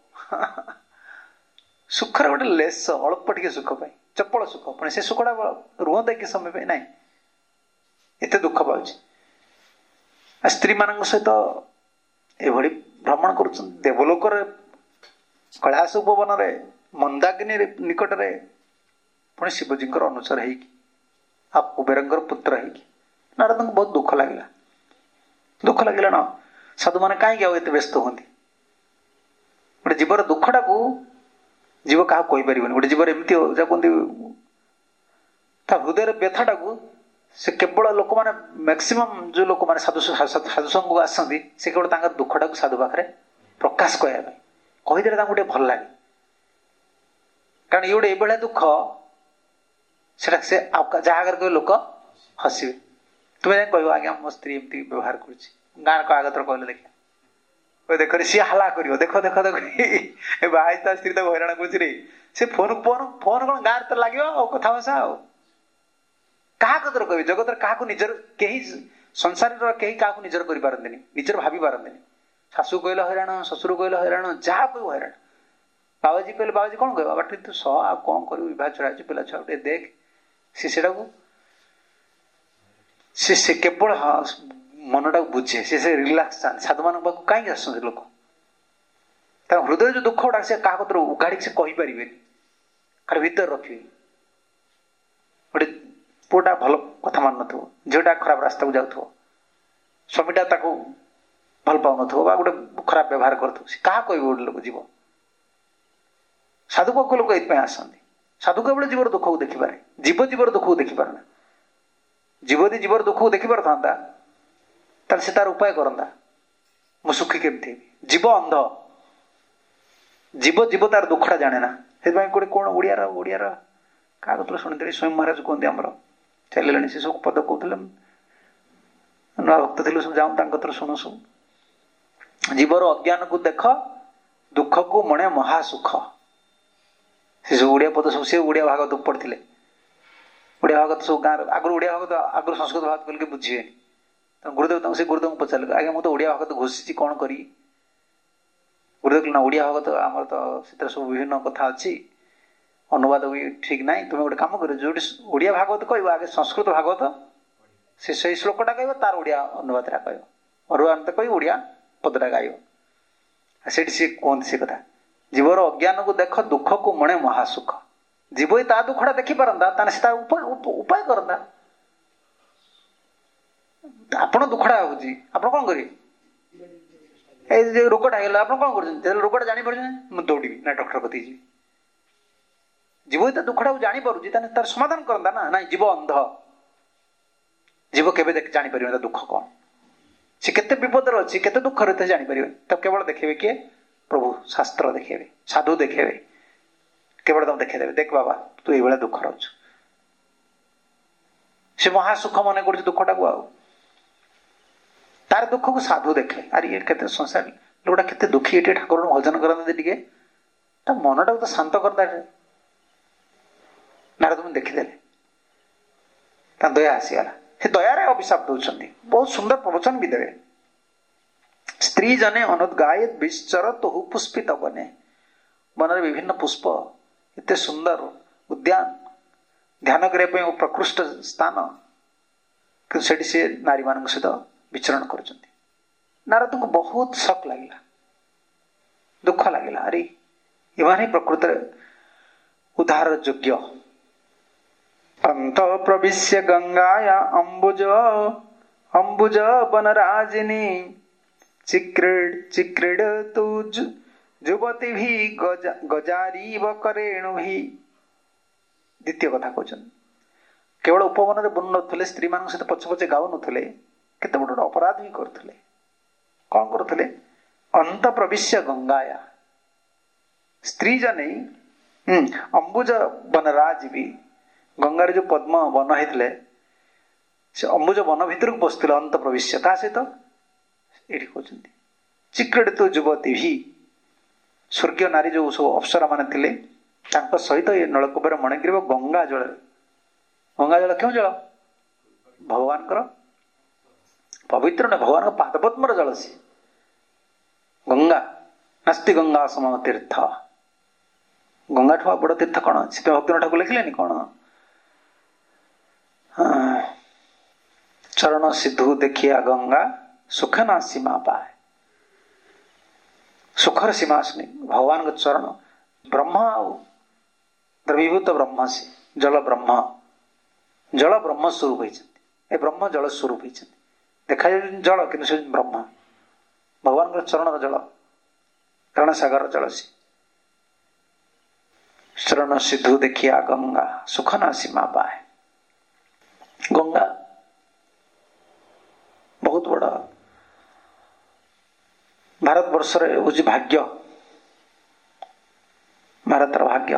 सुखर गोटे लेस अल्प टे सुख चपल सुख पुणी से सुखटा रुहता कि समय ना एत दुख पाଉଛି स्त्री मान सहित एभली भ्रमण कर देवलोक कैलाश उपवन मंदाकिनी निकट में पुणी शिवजी अनुचर हो कुबेर पुत्र हो नारद को बहुत दुख लगे दुख लगे ना साधु मैंने कहीं आते व्यस्त हमें गोटे जीवर दुखटा को जीव क्या कहीपर गोटे जीवर एमती कहते हृदय व्यथाटा को से केवल लोक मैंने मैक्सिमम जो लोक मैंने साधु साधु संघ को आसती से केवल दुखटा को साधु पाखे प्रकाश कहना कहीदे गोटे भल लगे कारण ये गोटे ये दुख से जहाँ आगे कह लोक हसवे तुम्हें कह आज्ञा मो स्त्री एमती व्यवहार कर आगत कहले देखिए देख सी हाला कर देख देख देख बाहर ता स्त्री तो हैरान कर फोन फोन फोन कौन गाँव तो लगे कथा भाषा क्या कदर कह जगत क्या निजर कहीं संसार कहीं क्या निजर कर पारती निजर भाभी पारती शाशु कहले हैरान शशुर कहले हैरान जहाँ कह हैरान बाबाजी कहले बाबाजी कौन कह बाबा तू सह आ कौन कर विवाह छड़ा पिला छुआ गोटे देख सी से से से केवल हाँ मनटा बुझे से से रिलैक्स चाहते साधु मान कहीं आस लोक हृदय जो दुख गुड़ा से क्या कतर उगाड़ी से कहीपर खाली भीतर रखिए गोटे पुटा भल कथा मान न झीटा खराब रास्ता को जाऊ स्वामीटा भल पाऊन गोटे खराब व्यवहार कर क्या कह गोटे लोक जीव साधु पक्ष लोक ये आसती साधु केवल जीवर दुख को देखिपारे जीव जीवर दुख को देखिपार ना जीव यदि जीवर दुख को देखिपार था से तार उपाय करता मु सुखी केमती जीव अंध जीव जीव तार दुखटा जाने ना से गोटे कौन ओडियार ओडियार क्या कतर शुणी स्वयं महाराज कहते आमर चलिए से सब पद कहते नुआ भक्त थी सब जाऊँ शुणु सब जीवर अज्ञान को देख दुख को मणे महासुख से सब ओडिया पद सब से ओडिया भागवत पढ़ते ओडिया भागवत सब गाँव आगुरी ओडिया भागवत आगुरी संस्कृत भागवत बोल बुझे तो गुरुदेव से गुरुदेव को पचारे आज्ञा मुझे ओडिया भागवत घोषिची कौन करी गुरुदेव ना ओडिया भागवत आमर तो से सब विभिन्न कथा अच्छी अनुवाद भी ठीक ना तुम्हें गोटे कम कर जो ओडिया भागवत कह आगे संस्कृत भागवत से सही श्लोकटा कह तार ओडिया अनुवादटा कह अरुआ कह ओडिया पदटा गाय से कहते से कथा जीवर अज्ञान को देख दुख को मणे महासुख जीव ही ता दुखड़ा देखी पारंदा ताने से तार उपाय उपाय करंदा आपण दुखड़ा होजी आपण कोन करी ए जे रोगटा हेला आपण कोन करछन जे रोगटा जानि परछन म दौड़ीबी ना डॉक्टर कति जी जीव ही ता दुखड़ा को जानि परुजी ताने तार समाधान करंदा ना नाही जीव अंध जीव केबे देख जानि परिबे दुख कोन से केते विपद रे अछि केते दुख रे जानि परिबे तब केवल देखेबे के प्रभु शास्त्र देखेबे साधु देखेबे केवल तुम देखे देवे देख बाबा तू ये बेला दुख रह से महासुख मन कर दुखटा को आउ तार दुख को साधु देखे अरे ये केते संसार लोटा केते दुखी एटे ठाकुर भजन करन दे टिके ता मनटा तो शांत कर दे नारद तुम देखि देले ता दया आसीला हे दया रे अभिशाप दउछंती बहुत सुंदर प्रवचन भी देवे स्त्री जने अनुद्गायत विचरत हु पुष्पित बने बनरे विभिन्न पुष्प इतने सुंदर उद्यान ध्यान करने प्रकृष्ट स्थान कि से नारी मान सहित विचरण कर नारद को बहुत शक लगे दुख लगे अरे इमान प्रकृत उद्धार योग्य अंत प्रविश्य गंगाया अंबुज अंबुज वनराजिनी चिक्रीड चिक्रीड तु युवती भी गजा गजारी व करेणु भी द्वितीय कथा कहते केवल उपवन में बुन नुले स्त्री मान सहित पछे पछे गाउ नुले केते बड़ अपराध भी करथुले कौन करथुले अंत प्रविश्य गंगाया स्त्री जने अंबुज वनराज भी गंगार जो पद्म वन होते से अंबुज वन भितर को पशुले अंत प्रविश्य ता सहित ये कहते चिक्रीड तो युवती भी स्वर्गीय नारी जो सब अप्सरा मान थे सहित ये नलकूप मणिग्रीव गंगा जल गंगा जल क्यों जल भगवान पवित्र न भगवान पादपद्म जल सी गंगा नास्ति गंगा सम तीर्थ गंगा ठू बड़ तीर्थ कौन अच्छे भक्ति ठाकुर लिखिले कौन चरण सिद्धू देखिया गंगा सुख ना सीमा पाए सुखर सीमा सुनी भगवान का चरण ब्रह्मा द्रवीभूत ब्रह्म से जल ब्रह्म जल ब्रह्म स्वरूप होती ब्रह्म जल स्वरूप होती देखा जल कि ब्रह्म भगवान का चरण जल रण सागर जल से चरण सिद्धू देखिया गंगा सुख ना सीमा पाए गंगा बहुत बड़ा भारत वर्ष हूँ भाग्य भारत भाग्य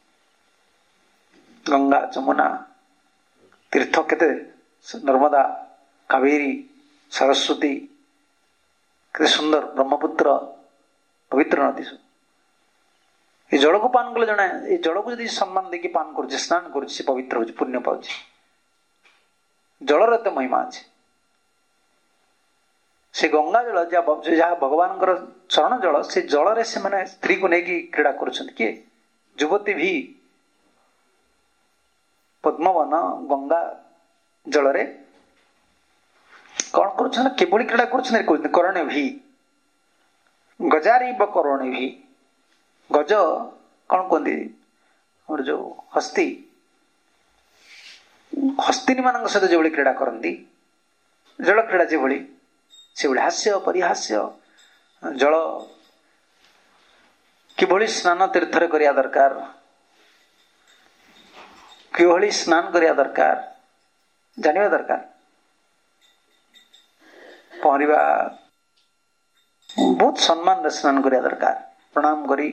गंगा जमुना तीर्थ केते नर्मदा कावेरी सरस्वती केते सुंदर ब्रह्मपुत्र पवित्र नदी ये जल को पान कले जड़े ये जल को यदि सम्मान देकी पान कर स्नान कर पवित्र हो पुण्य पाँच जलर एत महिमा अच्छे से गंगा जल जहाँ भगवान चरण जल से जल से मैंने स्त्री को लेकिन क्रीड़ा कर युवती भी पद्मवन गंगा जल रे कौन कर केवल क्रीड़ा कर करणे भी गजारी व करणे भी गज कौन कहते और जो हस्ती हस्तिनी मान सहित जो क्रीड़ा करती जल क्रीड़ा जो भली से हास्य परिहास्य जल किभली स्नान तीर्थ करिया दरकार किभली स्नान करिया दरकार जानिबा दरकार पहरिबा बहुत सम्मान रे स्नान करिया दरकार प्रणाम करी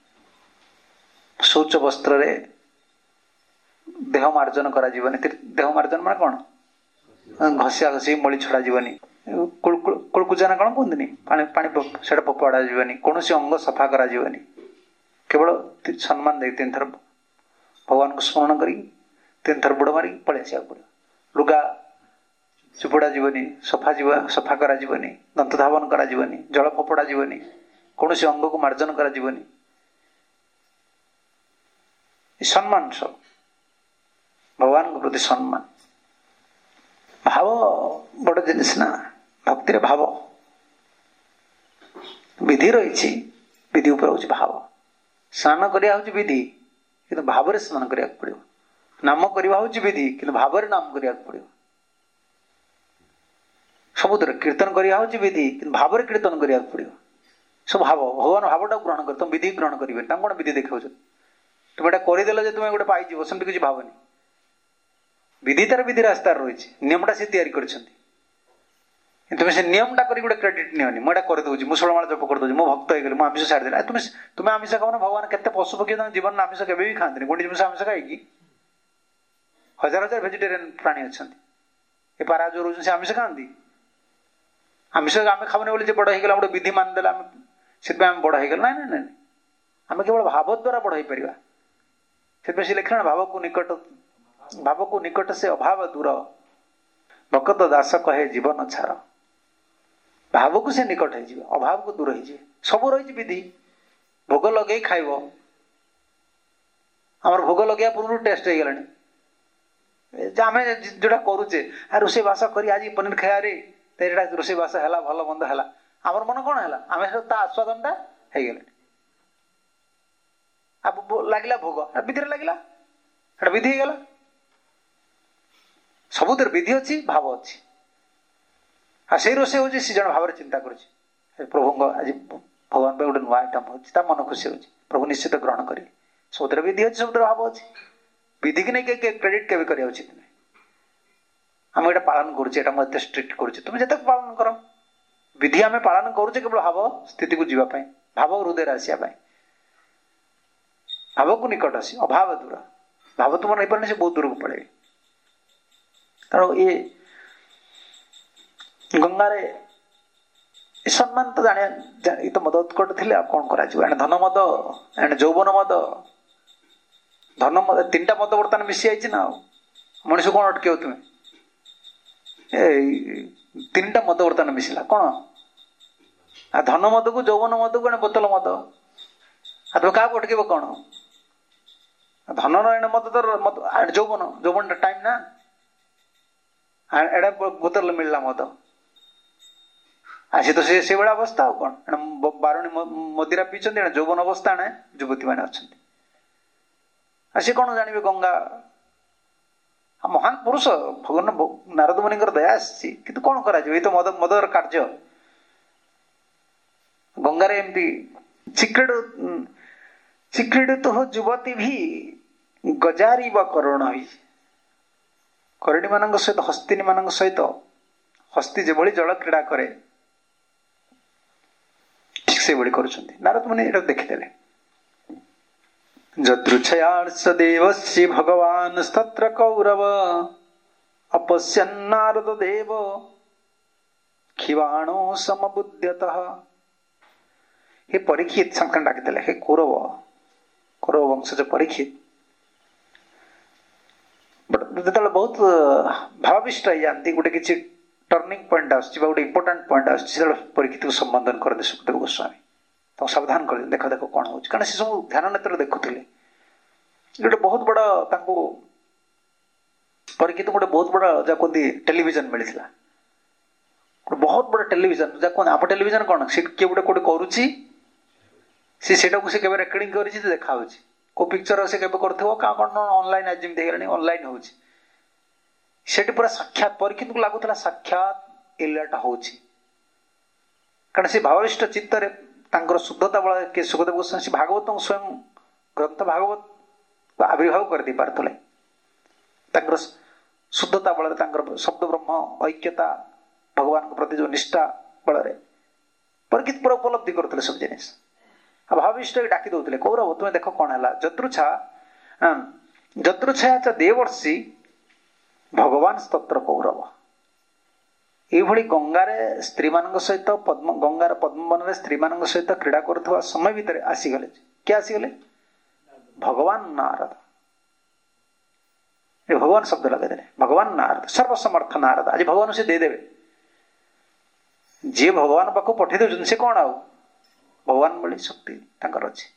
शौच वस्त्र रे देह मार्जन करा जीवनी देह मार्जन माने कौन घसिया घसी मली छड़ा जीवनी कुलकुजा ना कौन कहते पानी पानी से पड़ा जीवनी कौन अंग सफा करा जीवनी केवल सम्मान दे तीन थर भगवान को स्मरण करी तीन थर बुड़ मारी पड़े आसा पड़े लुगा चुपड़ा जीवनी सफा जीव सफा करा जीवनी दंत धावन करा जीवनी जल फोपड़ा जीवनी कौन अंग को मार्जन करा जीवनी सम्मान सब भगवान के प्रति सम्मान भाव बड़ जिनिस ना भक्ति रे भाव विधि रही विधि उपर हूँ भाव स्नान करिया होची विधि किंतु भावरे स्नान करिया पड़ियो। नाम करिया होची विधि किंतु भावरे नाम करिया पड़ियो। सबुतरे कीर्तन करिया होची विधि किंतु भावरे कीर्तन करिया पड़ियो। सब भाव भगवान भावटा ग्रहण कर तुम विधि ग्रहण करेंगे कौन विधि देखा तुम एटा करदेल तुम गोटे पाई सेमती किसी भावनी विधि तार विधि रास्ता रही नियमटा से तैयारी तुम से नियमटा कर गोटे क्रेडिट नियनि मुझे करदे मुसलमाल जप करदे मो भक्त हो गली आमिष छाड़देला तुम तुम आमिष खाओ ना भगवान के पशु पक्षी जीवन आमिष के भी खाते गोटे जिन आमिष खाई हजार हजार भेजिटेरियन प्राणी अच्छा पारा जो रोज से आमिष खाती आमिष आम खाऊने बोले बड़ हो गला गोटे विधि मानदेला से बड़ हो गल ना ना आम केवल भाव द्वारा बड़ हो पार से लिखे भाव को निकट भाव को निकट से अभाव दूर भकत दास कहे जीवन छार भाव को से निकट हो अभाव को दूर हो सब रही विधि भोग लगे खाइब आम भोग लगे पूर्व टेस्ट हो गलानी आम जोटा करुचे रोषे बास कर आज पनीर खाया रे रोषे बास है भल मंद है आमर मन कौन है आम आस्वादन टा हो गले लगे भोग विधि लगे विधि हो गला सबुतर विधि अच्छी भाव अच्छी हाँ से रोषे हो जन भाव चिंता कर प्रभु आज भगवान गोटे नुआ आइटम हो मन खुशी हो प्रभु निश्चित ग्रहण करेंगे सबुतर विधि अच्छी सबुतर भाव अच्छी विधि की नहीं क्रेडिट केवे करवा उचित नहीं आम ये पालन करुचे स्ट्रिक्ट करुचे तुम जिते पालन कर विधि आम पालन करुचे केवल भाव स्थिति को जीवाई भाव हृदय आसापी भाव को निकट आसी अभाव दूर भाव तुम नहीं पारे से बहुत दूर को पड़े तेणु ये गंगारे सम्मान तो जाने तो मद उत्कट थे कौन कर धन मद एण यौवन मद धन मद तीन टा मद बर्तमान मिसी आई ना मनीष कौन अटक तुम्हें तीन टा मद बर्तमान मिसला कौन आ धन मद को यौवन मद को बोतल मद आ तुम क्या अटक कौन धन मत तो यौवन यौवन टाइम ना एडा बोतल मिलला मद आसी तो से भाया अवस्था हो कौन बारणी मदिरा पीछे यौवन अवस्था एणे युवती मैंने अच्छा सी कौन जानवे गंगा महान पुरुष भगवान नारद मुनि दया आसी कि कौन कर तो मद मदर कार्य गंगारे एमती चिक्रीड़ चिक्रीड़ित हो युवती भी गजारी व करुण हुई करुणी मान सहित हस्तिनी मान सहित हस्ती जो जल क्रीड़ा करे ठीक से भाई कर नारद मुनि देखीदे जदृच्छयार्ष देवस्य भगवान तत्र कौरव अपश्यन् नारद देव खिवाणो समबुद्ध्यतः हे परीक्षित संकट डाकिदेले हे कौरव कौरव वंशज परीक्षित जो बहुत भाविष्ट हो जाती गोटे किसी टर्निंग पॉइंट आस गोटे इंपोर्टाट पॉइंट आस परीक्षित को संबोधन करदे सुखदेव गोस्वामी तो सावधान कर देख देख कौन हो कारण से सब ध्यान नेत्र देखुले गोटे बहुत बड़ा परीक्षित गोटे बहुत बड़ा जहाँ कहते टेलीविजन मिलता बहुत बड़ा टेलीविजन जहाँ कहते आप टेलीविजन कौन सी किए गोटे कोटे करुच्ची सी केवे रेकर्डिंग कर देखा को पिक्चर से केवे करथिबो का कौन ऑनलाइन आज जमी गलानी ऑनलाइन होची सेठी पूरा साक्षात परीक्षित को लागुला साक्षात एलियाटा होची कारण से भाविष्ट चित्तरे तांकर शुद्धता बल के सुखदेव गोस्वामी भागवत स्वयं ग्रंथ भागवत आविर्भाव कर दे पारथले तांकर शुद्धता बल शब्द ब्रह्म ऐक्यता भगवान प्रति जो निष्ठा बल परीक्षित पूरा उपलब्धि करते सब जिनिस भाविष्ट डाकी दौले कौरव तुम्हें देख कौन है जदृच्छा जदृच्छा देवर्षि भगवान स्तोत्र कौरव ये गंगारे स्त्री मान सहित पद्म गंगार पद्मवन स्त्री मान सहित क्रीड़ा कर समय भितर आसीगले किए आसीगले भगवान नारद भगवान शब्द लगे भगवान नारद सर्वसमर्थ नारद आज भगवान से देदेवे जी भगवान पाक पठे दे से कौन आउ भगवान बड़ी शक्ति अच्छी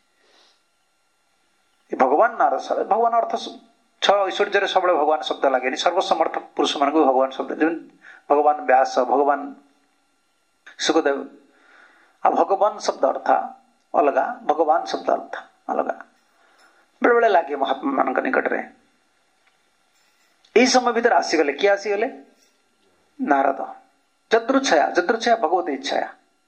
भगवान नारद भगवान अर्थ छ ऐश्वर्य सब भगवान शब्द लगे सर्वसमर्थ पुरुष मान को भगवान शब्द भगवान व्यास भगवान सुखदेव आ भगवान शब्द अर्थ अलग भगवान शब्द अर्थ अलगा बेले बेले लगे महात्मा मान निकट में। यही समय भीतर आसीगले किए आसीगले नारद जदृच्छया जदृच्छया भगवत इच्छा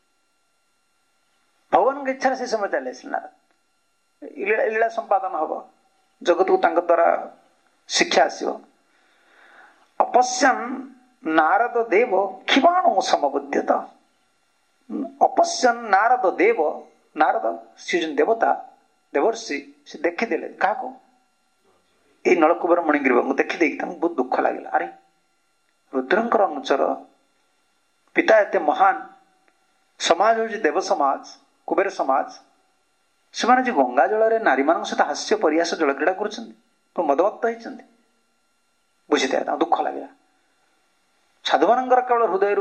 भगवान की इच्छा से समय चले नारद लीला संपादन हम जगत को तांक द्वारा शिक्षा आसो। अपश्यन नारद देव क्षिबाणु समबुद्ध्यत अपश्यन नारद देव नारद सी जो देवता देवर्षि से देखीदे क्या ये नलकुबर मणिग्रीव को देखी बहुत दुख लगे। अरे रुद्रंकर अनुचर पिता एते महान समाज हूँ देव समाज कुबेर समाज से गंगा जल नारी मान सहित हास्य परिहास जल क्रीड़ा कर मदमत्त होती बुझी था दुख लगे। साधु मान केवल हृदय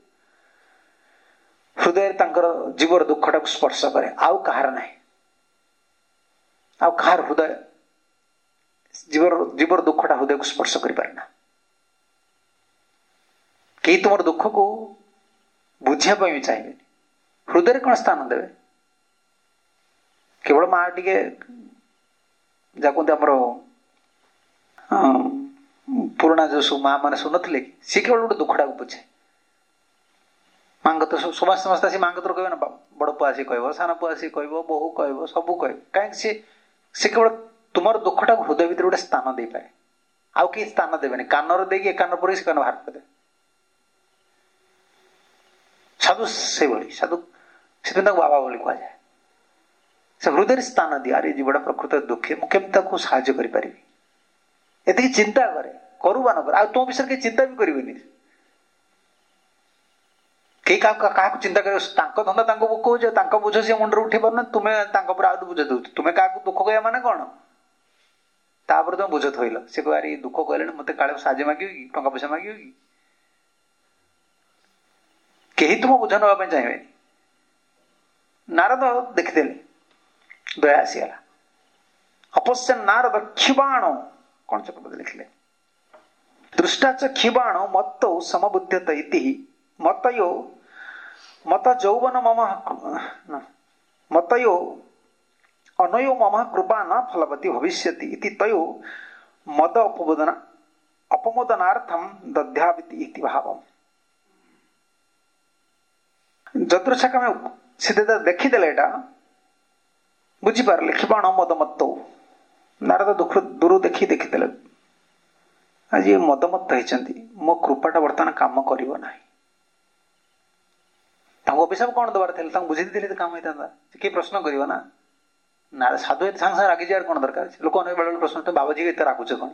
हृदय जीवर दुखटा को स्पर्श करे आउ कहार ना आउ कहार हृदय जीवर जीवर दुखटा हृदय को स्पर्श कर पारेना। कई तुम दुख को बुझापी भी चाहिए हृदय कौन स्थान देवे केवल माँ टे जामर पुराणा जो सब माँ मैंने शुणुले सी केवल गोटे दुखटा को बुझे माँ तो समस्त समस्त आसी माँ तो कहे ना बड़ पुआ आसी कह सान पुआ आसी कह बोहू कह सब कह कहीं सी केवल तुम दुखटा को हृदय भीतर गोटे स्थान दे पाए आउ कि स्थान देवे कानर देकी कान पर से कान बाहर करदे साधु से भली साधु से बाबा बोली कह जाए से हृदय स्थान दिए अरे जीवटा प्रकृत दुखी मुझे केमी साहाय्य करी एति चिंता करे करू बा न कर आ तुम विषय के चिंता भी करेनि कई क्या चिंता कर धंदा कह बुझ सी मुंड उठे पार तुम्हें आउट बुझ दौ तुम्हें क्या दुख कह माने कौन तापर तुम बुझ थोल से कह अरे दुख कहले मत काले साहाଯ୍य मागे कि टाँग पैसा मागे कि कहीं तुम बुझ ना चाहिए। नारद देखीदे दया आसीगला अपश्य नारद क्षिबाण कौन से पद लिखले दृष्टा च क्षिबाण मत्तौ समबुध्यत इति मतयो मत जौवन मम मतयो अनयो मम कृपा न फलवती भविष्यति इति तयो मद अपमोदन अपमोदनार्थम दध्याविति इति भावम। जदृच्छा का सीधे देखीदेले एटा बुझीपारे क्षिबाण मदमत्त नारद दुख दूर देखी देखीदेले आज ये मदमत्त होती मो कृपाटा बर्तमान काम करना अभिशाप कौन दबार थे बुझे दी काम होता कि प्रश्न कर ना ना साधु सागे सागे रागी जाए कौन दरकार लोक बेले प्रश्न बाबाजी एत रागुचे कौन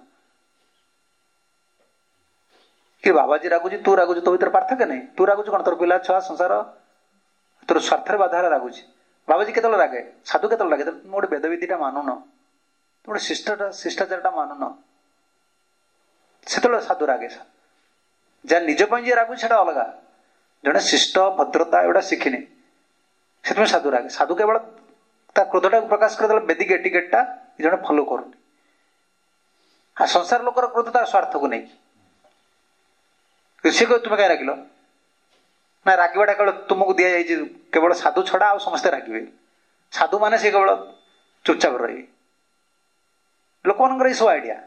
कि बाबाजी रागुची तू रागुच तो भर पार्थक्य नहीं तू रागुच कौन तोर पिला छुआ संसार तोर स्वार्थ बाधा रागुची बाबाजी केत रागे साधु केत लगे तुम गोटे वेदविधिटा मानुन तुम गोटे शिष्टा शिष्टाचारटा मानुन से साधु रागे जहाँ निजपाई जी रागुच से अलग जड़े शिष्ट भद्रता एवं शिखिनी से साधु रागे साधु केवल क्रोधटा प्रकाश करदे बेदिक एटिकेटा जड़े फलो करूनी हाँ संसार लोकर क्रोध तार स्वार्थ को नहीं सी कह तुम्हें कहीं रागिल ना रागवाटा केवल तुमको दि जाए केवल साधु छड़ा आ समस्ते रागे साधु माने सी केवल चुपचाप रही लोक मान सब आइडिया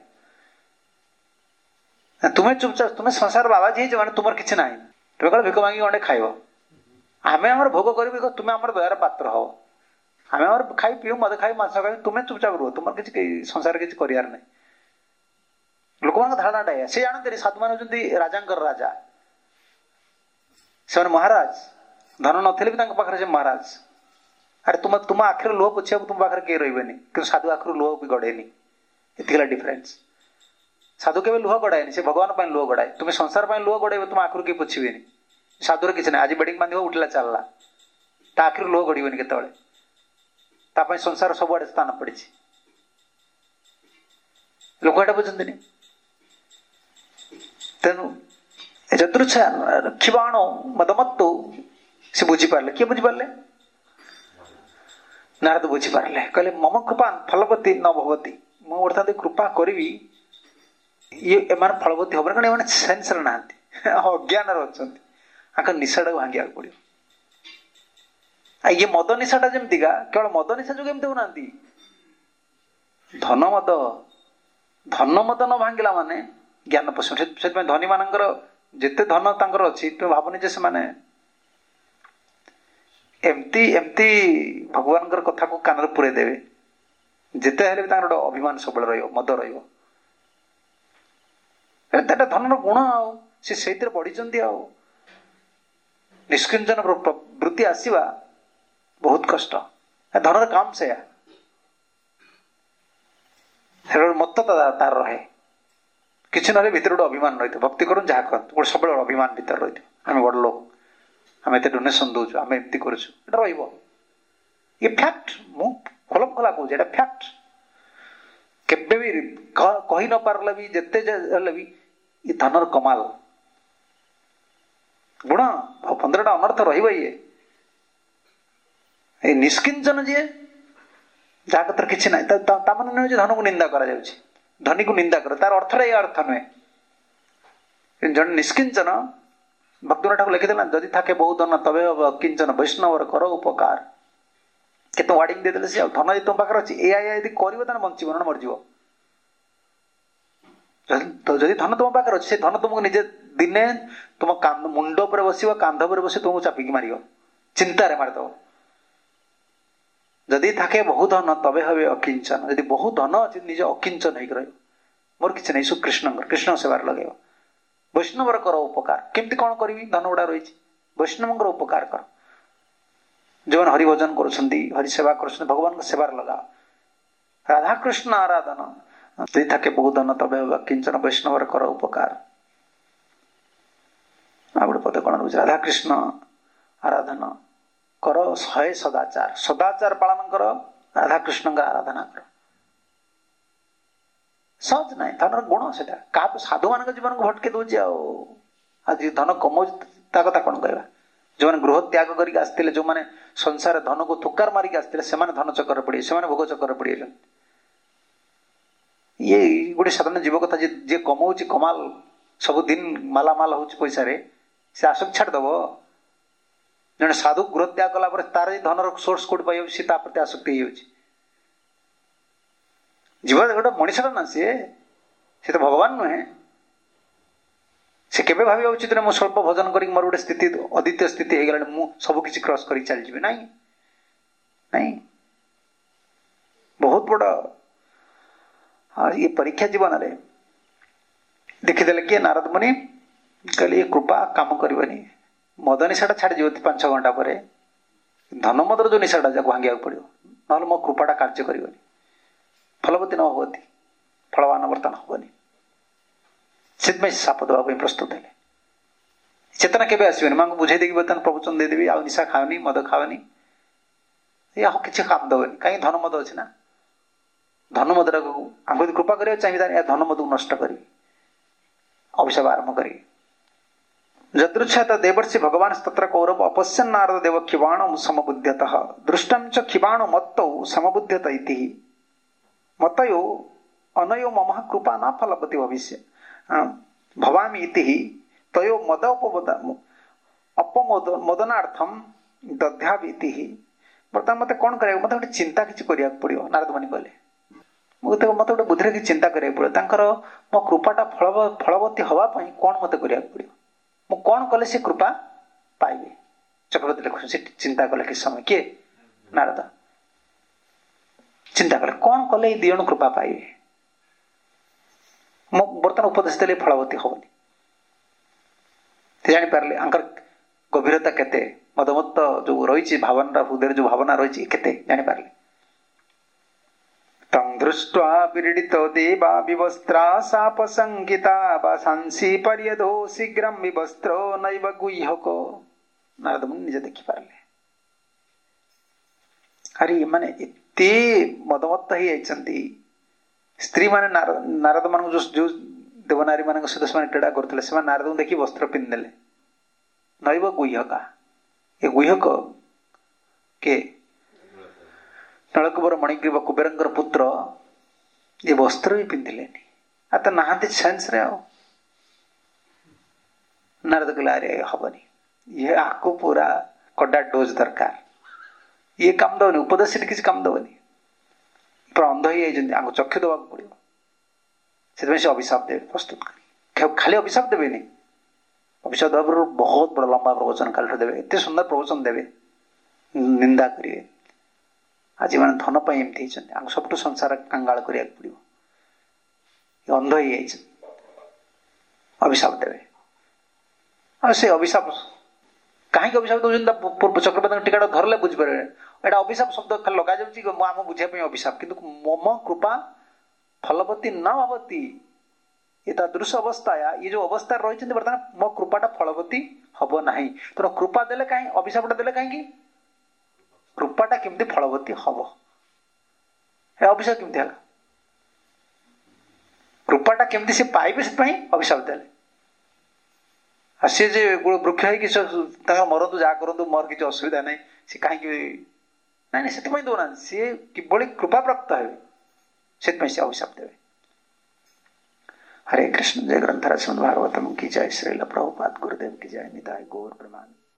तुम्हें चुपचाप तुम्हें संसार बाबाजी मैंने तुम किसी ना तुम्हें कल भिक मांगी गंडे खाइब आम आम भोग कर तुम्हें आम दयार पात्र हो आम आम खाई पीऊ मद खाई मांस खाई तुम्हें चुपचाप रुह तुम किसी संसार किसी करार ना लोक मान धारणाटा से जानते साधु मान राजा राजा से महाराज धन नथिले भी पाखे से महाराज अरे तुम तुम आखिर लुह पोछा तुम पाखे किए रही कि साधु आखिर लुह भी गड़ेनि ये डिफरेन्स साधु के लुह गड़ाएनि से भगवान पर लुह गड़ाए तुम्हें संसार पर लुह गड़े तुम आखिर किए पोछबेनि साधुर किसी ना आज बेडिंग बांध उठला चलला ता आखिर लुह गड़बनी केत संसार सबुआड़े स्थान पड़ी लोक एटा बुझे तेणु जदृच्छा क्षिबाण मदमत्त से बुझीपारे किए बुझीपारे नारद बुझीपारे कहले मम कृपा फलवती न भवती मु अर्थात कृपा करी ये एमान फलवती हम कारण एम सेन्स ना अज्ञान अच्छा निशाटा भांगा पड़ो ये मद निशाटा जमीका केवल मद निशा जो केमती होना ଧନ ମଦ ଧନ ମଦ ନ ଭାଙ୍ଗିଲା ମାନେ ଜ୍ଞାନ ପଶିବ। ସେଥିପାଇଁ ଧନୀ ମାନଙ୍କର ଯେତେ ଧନ ତାଙ୍କର ଅଛି, ତୁମେ ଭାବନି ଯେ ସେମାନେ ଏମିତି ଏମିତି ଭଗବାନଙ୍କର କଥାକୁ କାନରେ ପୁରେଇ ଦେବେ, ଯେତେ ହେଲେ ବି ତାଙ୍କର ଗୋଟେ ଅଭିମାନ ସବୁବେଳେ ରହିବ, ମଦ ରହିବ। ଏଟା ଧନର ଗୁଣ, ଆଉ ସେ ସେଇଥିରେ ବଢିଛନ୍ତି। ଆଉ ନିଷ୍କିଞ୍ଚନ ବୃତ୍ତି ଆସିବା ବହୁତ କଷ୍ଟ। ଧନର କାମ ସେୟା, ମତ ତାର ରହେ। କିଛି ନହେଲେ ଭିତରେ ଗୋଟେ ଅଭିମାନ ରହିଥିବ। ଭକ୍ତି କରନ୍ତୁ ଯାହା କରନ୍ତୁ, ଗୋଟେ ସବୁବେଳେ ଅଭିମାନ ଭିତରେ ରହିଥିବ। ଆମେ ବଡ ଲୋକ, ଆମେ ଏତେ ଡୋନେସନ ଦଉଛୁ, ଆମେ ଏମିତି କରୁଛୁ, ଏଟା ରହିବ। ଏ ଫ୍ୟାକ୍ଟ, ମୁଁ ଖୋଲ ଖୋଲା କହୁଛି, ଏଟା ଫ୍ୟାକ୍ଟ। କେବେ ବି କହି ନ ପାରିଲେ ବି, ଯେତେ ହେଲେ ବି ଏ ଧନର କମାଲ ଗୁଣ। ପନ୍ଦରଟା ଅନର୍ଥ ରହିବ। ଇଏ ଏଇ ନିଷ୍କିଞ୍ଚନ ଯିଏ, ଯାହା କଥାରେ କିଛି ନାହିଁ, ତା ମାନେ ନୁହେଁ ଯେ ଧନକୁ ନିନ୍ଦା କରାଯାଉଛି, ଧନୀକୁ ନିନ୍ଦା କର, ତାର ଅର୍ଥଟା ଏ ଅର୍ଥ ନୁହେଁ। ଜଣେ ନିଷ୍କିଞ୍ଚନ, ଭକ୍ତିବିନୋଦ ଠାକୁର ଲେଖିଦେଲା, ଯଦି ଥାକେ ବହୁ ଧନ ତବେ ହବ କିଞ୍ଚନ ବୈଷ୍ଣବର କର ଉପକାର। କେତେ ୱାର୍ଡିଂ ଦେଇଦେଲେ ସେ। ଆଉ ଧନ ଯଦି ତମ ପାଖରେ ଅଛି, ଏଇଆ ଏଇଆ ଯଦି କରିବ ତାହେଲେ ବଞ୍ଚିବ, ନହେଲେ ମରିଯିବ। ଯଦି ଧନ ତମ ପାଖରେ ଅଛି, ସେ ଧନ ତୁମକୁ ନିଜେ ଦିନେ ତୁମ ମୁଣ୍ଡ ଉପରେ ବସିବ, କାନ୍ଧ ଉପରେ ବସି ତୁମକୁ ଚାପିକି ମାରିବ, ଚିନ୍ତାରେ ମାରିଦବ। ଯଦି ଥାକେ ବହୁ ଧନ ତବେ ହବେ ଅକିଞ୍ଚନ। ଯଦି ବହୁ ଧନ ଅଛି, ନିଜ ଅକିଞ୍ଚନ ହେଇକି ରହିବ, ମୋର କିଛି ନାହିଁ, ସବୁ କୃଷ୍ଣଙ୍କର, କୃଷ୍ଣ ସେବାରେ ଲଗେଇବ। ବୈଷ୍ଣବର କର ଉପକାର। କେମିତି କଣ କରିବି? ଧନ ଗୁଡା ରହିଛି, ବୈଷ୍ଣବଙ୍କର ଉପକାର କର। ଯେଉଁମାନେ ହରିଭଜନ କରୁଛନ୍ତି, ହରି ସେବା କରୁଛନ୍ତି, ଭଗବାନଙ୍କ ସେବାରେ ଲଗାଅ। ରାଧାକୃଷ୍ଣ ଆରାଧନ। ଯଦି ଥାକେ ବହୁ ଧନ ତବେ ହବେ ଅକିଞ୍ଚନ ବୈଷ୍ଣବର କର ଉପକାର। ଆଉ ଗୋଟେ ପଦ କଣ ରହୁଛି? ରାଧାକୃଷ୍ଣ ଆରାଧନ କର ଶହେ ସଦାଚାର। ସଦାଚାର ପାଳନ କର, ରାଧାକୃଷ୍ଣଙ୍କ ଆରାଧନା କର। ସହଜ ନାହିଁ, ଧନର ଗୁଣ ସେଟା। କାହାକୁ ସାଧୁ ମାନଙ୍କ ଜୀବନକୁ ଭଟକେ ଦଉଛି। ଆଉ ଆଜି ଧନ କମଉଛି, ତା କଥା କଣ କହିବା? ଯୋଉମାନେ ଗୃହ ତ୍ୟାଗ କରିକି ଆସିଥିଲେ, ଯୋଉମାନେ ସଂସାରରେ ଧନକୁ ତୁକାର ମାରିକି ଆସିଥିଲେ, ସେମାନେ ଧନ ଚକ୍ରରେ ପଡିବେ, ସେମାନେ ଭୋଗ ଚକ୍ରରେ ପଡିଯାଇଛନ୍ତି। ଇଏ ଗୋଟେ ସାଧାରଣ ଜୀବ କଥା। ଯିଏ କମଉଛି କମାଲ, ସବୁଦିନ ମାଲାମାଲ ହଉଛି ପଇସାରେ, ସେ ଆସକ୍ତି ଛାଡିଦବ? ଜଣେ ସାଧୁ ଗୃହ ତ୍ୟାଗ କଲା ପରେ ତାର ଧନର ସୋର୍ସ କୋଉଠି ପାଇଯାଉଛି, ସେ ତା ପ୍ରତି ଆସକ୍ତି ହେଇଯାଉଛି। ଜୀବ ଗୋଟେ ମଣିଷଟା ନା, ସିଏ ସେ ତ ଭଗବାନ ନୁହେଁ। ସେ କେବେ ଭାବିବା ଉଚିତ ନା ମୁଁ ସ୍ୱଳ୍ପ ଭୋଜନ କରିକି ମୋର ଗୋଟେ ସ୍ଥିତି, ଅଦ୍ୱିତୀୟ ସ୍ଥିତି ହେଇଗଲାଣି, ମୁଁ ସବୁ କିଛି କ୍ରସ କରିକି ଚାଲିଯିବି? ନାଇଁ ନାଇଁ, ବହୁତ ବଡ ଇଏ ପରୀକ୍ଷା ଜୀବନରେ। ଦେଖିଦେଲେ କିଏ? ନାରଦ ମୁନି କହିଲେ ଏ କୃପା କାମ କରିବନି, ମଦ ନିଶାଟା ଛାଡିଯିବ ପାଞ୍ଚ ଛଅ ଘଣ୍ଟା ପରେ, ଧନ ମଦର ଯୋଉ ନିଶାଟା ଯାକୁ ଭାଙ୍ଗିବାକୁ ପଡିବ, ନହେଲେ ମୋ କୃପାଟା କାର୍ଯ୍ୟ କରିବନି, ଫଳବତୀ ନ ହବତି, ଫଳବାନ ବର୍ତ୍ତମାନ ହବନି। ସେଥିପାଇଁ ସାପ ଦେବା ପାଇଁ ପ୍ରସ୍ତୁତ ହେଲେ। ଚେତନା କେବେ ଆସିବନି? ମାଙ୍କୁ ବୁଝେଇ ଦେଇକି ବର୍ତ୍ତମାନ ପ୍ରବଚନ ଦେଇଦେବି, ଆଉ ନିଶା ଖାଅନି, ମଦ ଖାଅନି, ଏ ଆଉ କିଛି କାମ ଦବନି। କାହିଁକି? ଧନ ମଦ ଅଛି ନା। ଧନ ମଦଟାକୁ ଆମକୁ ଯଦି କୃପା କରିବାକୁ ଚାହିଁବି, ତାହେଲେ ଧନ ମଦକୁ ନଷ୍ଟ କରିବି, ଅଭିଶାପ ଆରମ୍ଭ କରିବି। ଯଦୃଚ୍ଛାତ ଦେବର୍ଷି ଭଗବାନ ସ୍ତତ୍ର କୌରବ ଅପଶ୍ୟନ୍ ନାରଦ ଦେବ କ୍ଷିବାଣ ସମବୁଦ୍ଧ୍ୟତଃ ଦୃଷ୍ଟଂ ଚ କ୍ଷିବାଣ ମତ୍ତౌ ସମବୁଦ୍ଧ୍ୟତ ଇତି ମତୟୋ ଅନୟୋ ମମ କୃପା ନ ଫଲପତି ଭବିଷ୍ୟ ଭବାମି ଇତି ତୟୋ ମଦ ଅପମୋଦନାର୍ଥମ ଦଧ୍ୟାବିତି। ବର୍ତ୍ତମାନ ମତେ କଣ କରିବାକୁ? ମତେ ଗୋଟେ ଚିନ୍ତା କିଛି କରିବାକୁ ପଡିବ। ନାରଦ ମୁନି କହିଲେ, ମତେ ମତେ ଗୋଟେ ବୁଦ୍ଧିରେ କିଛି ଚିନ୍ତା କରିବାକୁ ପଡିବ। ତାଙ୍କର ମୋ କୃପାଟା ଫଳ ଫଳବତୀ ହବା ପାଇଁ କଣ ମତେ କରିବାକୁ ପଡିବ? ମୁଁ କଣ କଲେ ସେ କୃପା ପାଇବେ? ଚକ୍ରବର୍ତ୍ତୀ ଲେଖୁଛନ୍ତି, ସେ ଚିନ୍ତା କଲେ କିଛି ସମୟ। କିଏ? ନାରଦ ଚିନ୍ତା କଲେ, କଣ କଲେ ଏଇ ଦି ଜଣ କୃପା ପାଇବେ? ମୁଁ ବର୍ତ୍ତମାନ ଉପଦେଶ ଦେଲେ ଫଳବତୀ ହବନି। ସେ ଜାଣିପାରିଲେ ଆଙ୍କର ଗଭୀରତା କେତେ, ମଦମତ୍ତ ଯୋଉ ରହିଛି ଭାବନା, ହୃଦୟରେ ଯୋଉ ଭାବନା ରହିଛି କେତେ ଜାଣିପାରିଲେ। ତଂ ଦୃଷ୍ଟ୍ୱା ବିରୀଡ଼ିତ ଦେବା ବିବସ୍ତ୍ରା ସାପ ସଂଗୀତା ବାସାଂସି ପର୍ୟଧୋ ଶୀଘ୍ରಂ ବିବସ୍ତ୍ର ନୈବ ଗୁହ୍ୟକ। ନାରଦ ମୁନି ନିଜେ ଦେଖିପାରିଲେ, ଆରେ ଏମାନେ ଏତେ ମଦମତ୍ତ ହେଇଯାଇଛନ୍ତି। ସ୍ତ୍ରୀ ମାନେ ନାରଦ ମାନଙ୍କୁ ଯୋଉ ଦେବନାରୀ ମାନଙ୍କ ସହିତ ସେମାନେ କ୍ରୀଡ଼ା କରୁଥିଲେ, ସେମାନେ ନାରଦଙ୍କୁ ଦେଖି ବସ୍ତ୍ର ପିନ୍ଧିଦେଲେ। ନୈବ ଗୁହ୍ୟକା, ଏ ଗୁହ୍ୟକ କେ? ନଳକୁବର ମଣିଗ୍ରୀବ କୁବେରଙ୍କର ପୁତ୍ର, ଏ ବସ୍ତ୍ର ବି ପିନ୍ଧିଲେନି। ଆଉ ତ ନାହାନ୍ତି ସେନ୍ସରେ। ଆଉ ନାରଦ କହିଲେ ଆରେ ହବନି, ଇଏ ଆକୁ ପୁରା କଡା ଡୋଜ ଦରକାର, ଇଏ କାମ ଦବନି, ଉପଦେଶ କିଛି କାମ ଦବନି। ପୁରା ଅନ୍ଧ हो चक्षु देवा पड़ो से अभिशाप देवे प्रस्तुत कर खाली अभिशाप देवेनि अभिशाप देव बहुत बड़ा लंबा प्रवचन काल देवे एत सुंदर प्रवचन देवे निंदा करेंगे आज मैंने धन पर एमती सब संसार कंगाल करा पड़ो अंध हो अभिशाप देवे आ से अभिशाप कहीं अभिशाप दौरान चक्रवर्ती टीका धरले बुझीपारे एटा अभिशाप शब्द खाली लगा जाम बुझापी अभिशाप किंतु मम कृपा फलवती न भवती ये तादृश अवस्था ये जो अवस्था रही बर्तमान मो कृपाटा फलवती हम ना तेना कृपा देले कहीं अभिशापटा देले कहीं कृपाटा केमती फलवती हम अभिशाप केमती है कृपाटा केमती से पाइबे से अभिशाप देले सी जे वृक्ष है मरतु जहाँ करूँ मोर किसी असुविधा नहीं सी कहीं ना से दौना सी किभली कृपा प्राप्त है से अभिशाप देवे हरे कृष्ण जय ग्रंथराज श्रीमद् भागवतम की जय श्रील प्रभुपाद गुरुदेव की जय निताय गौर प्रमाण।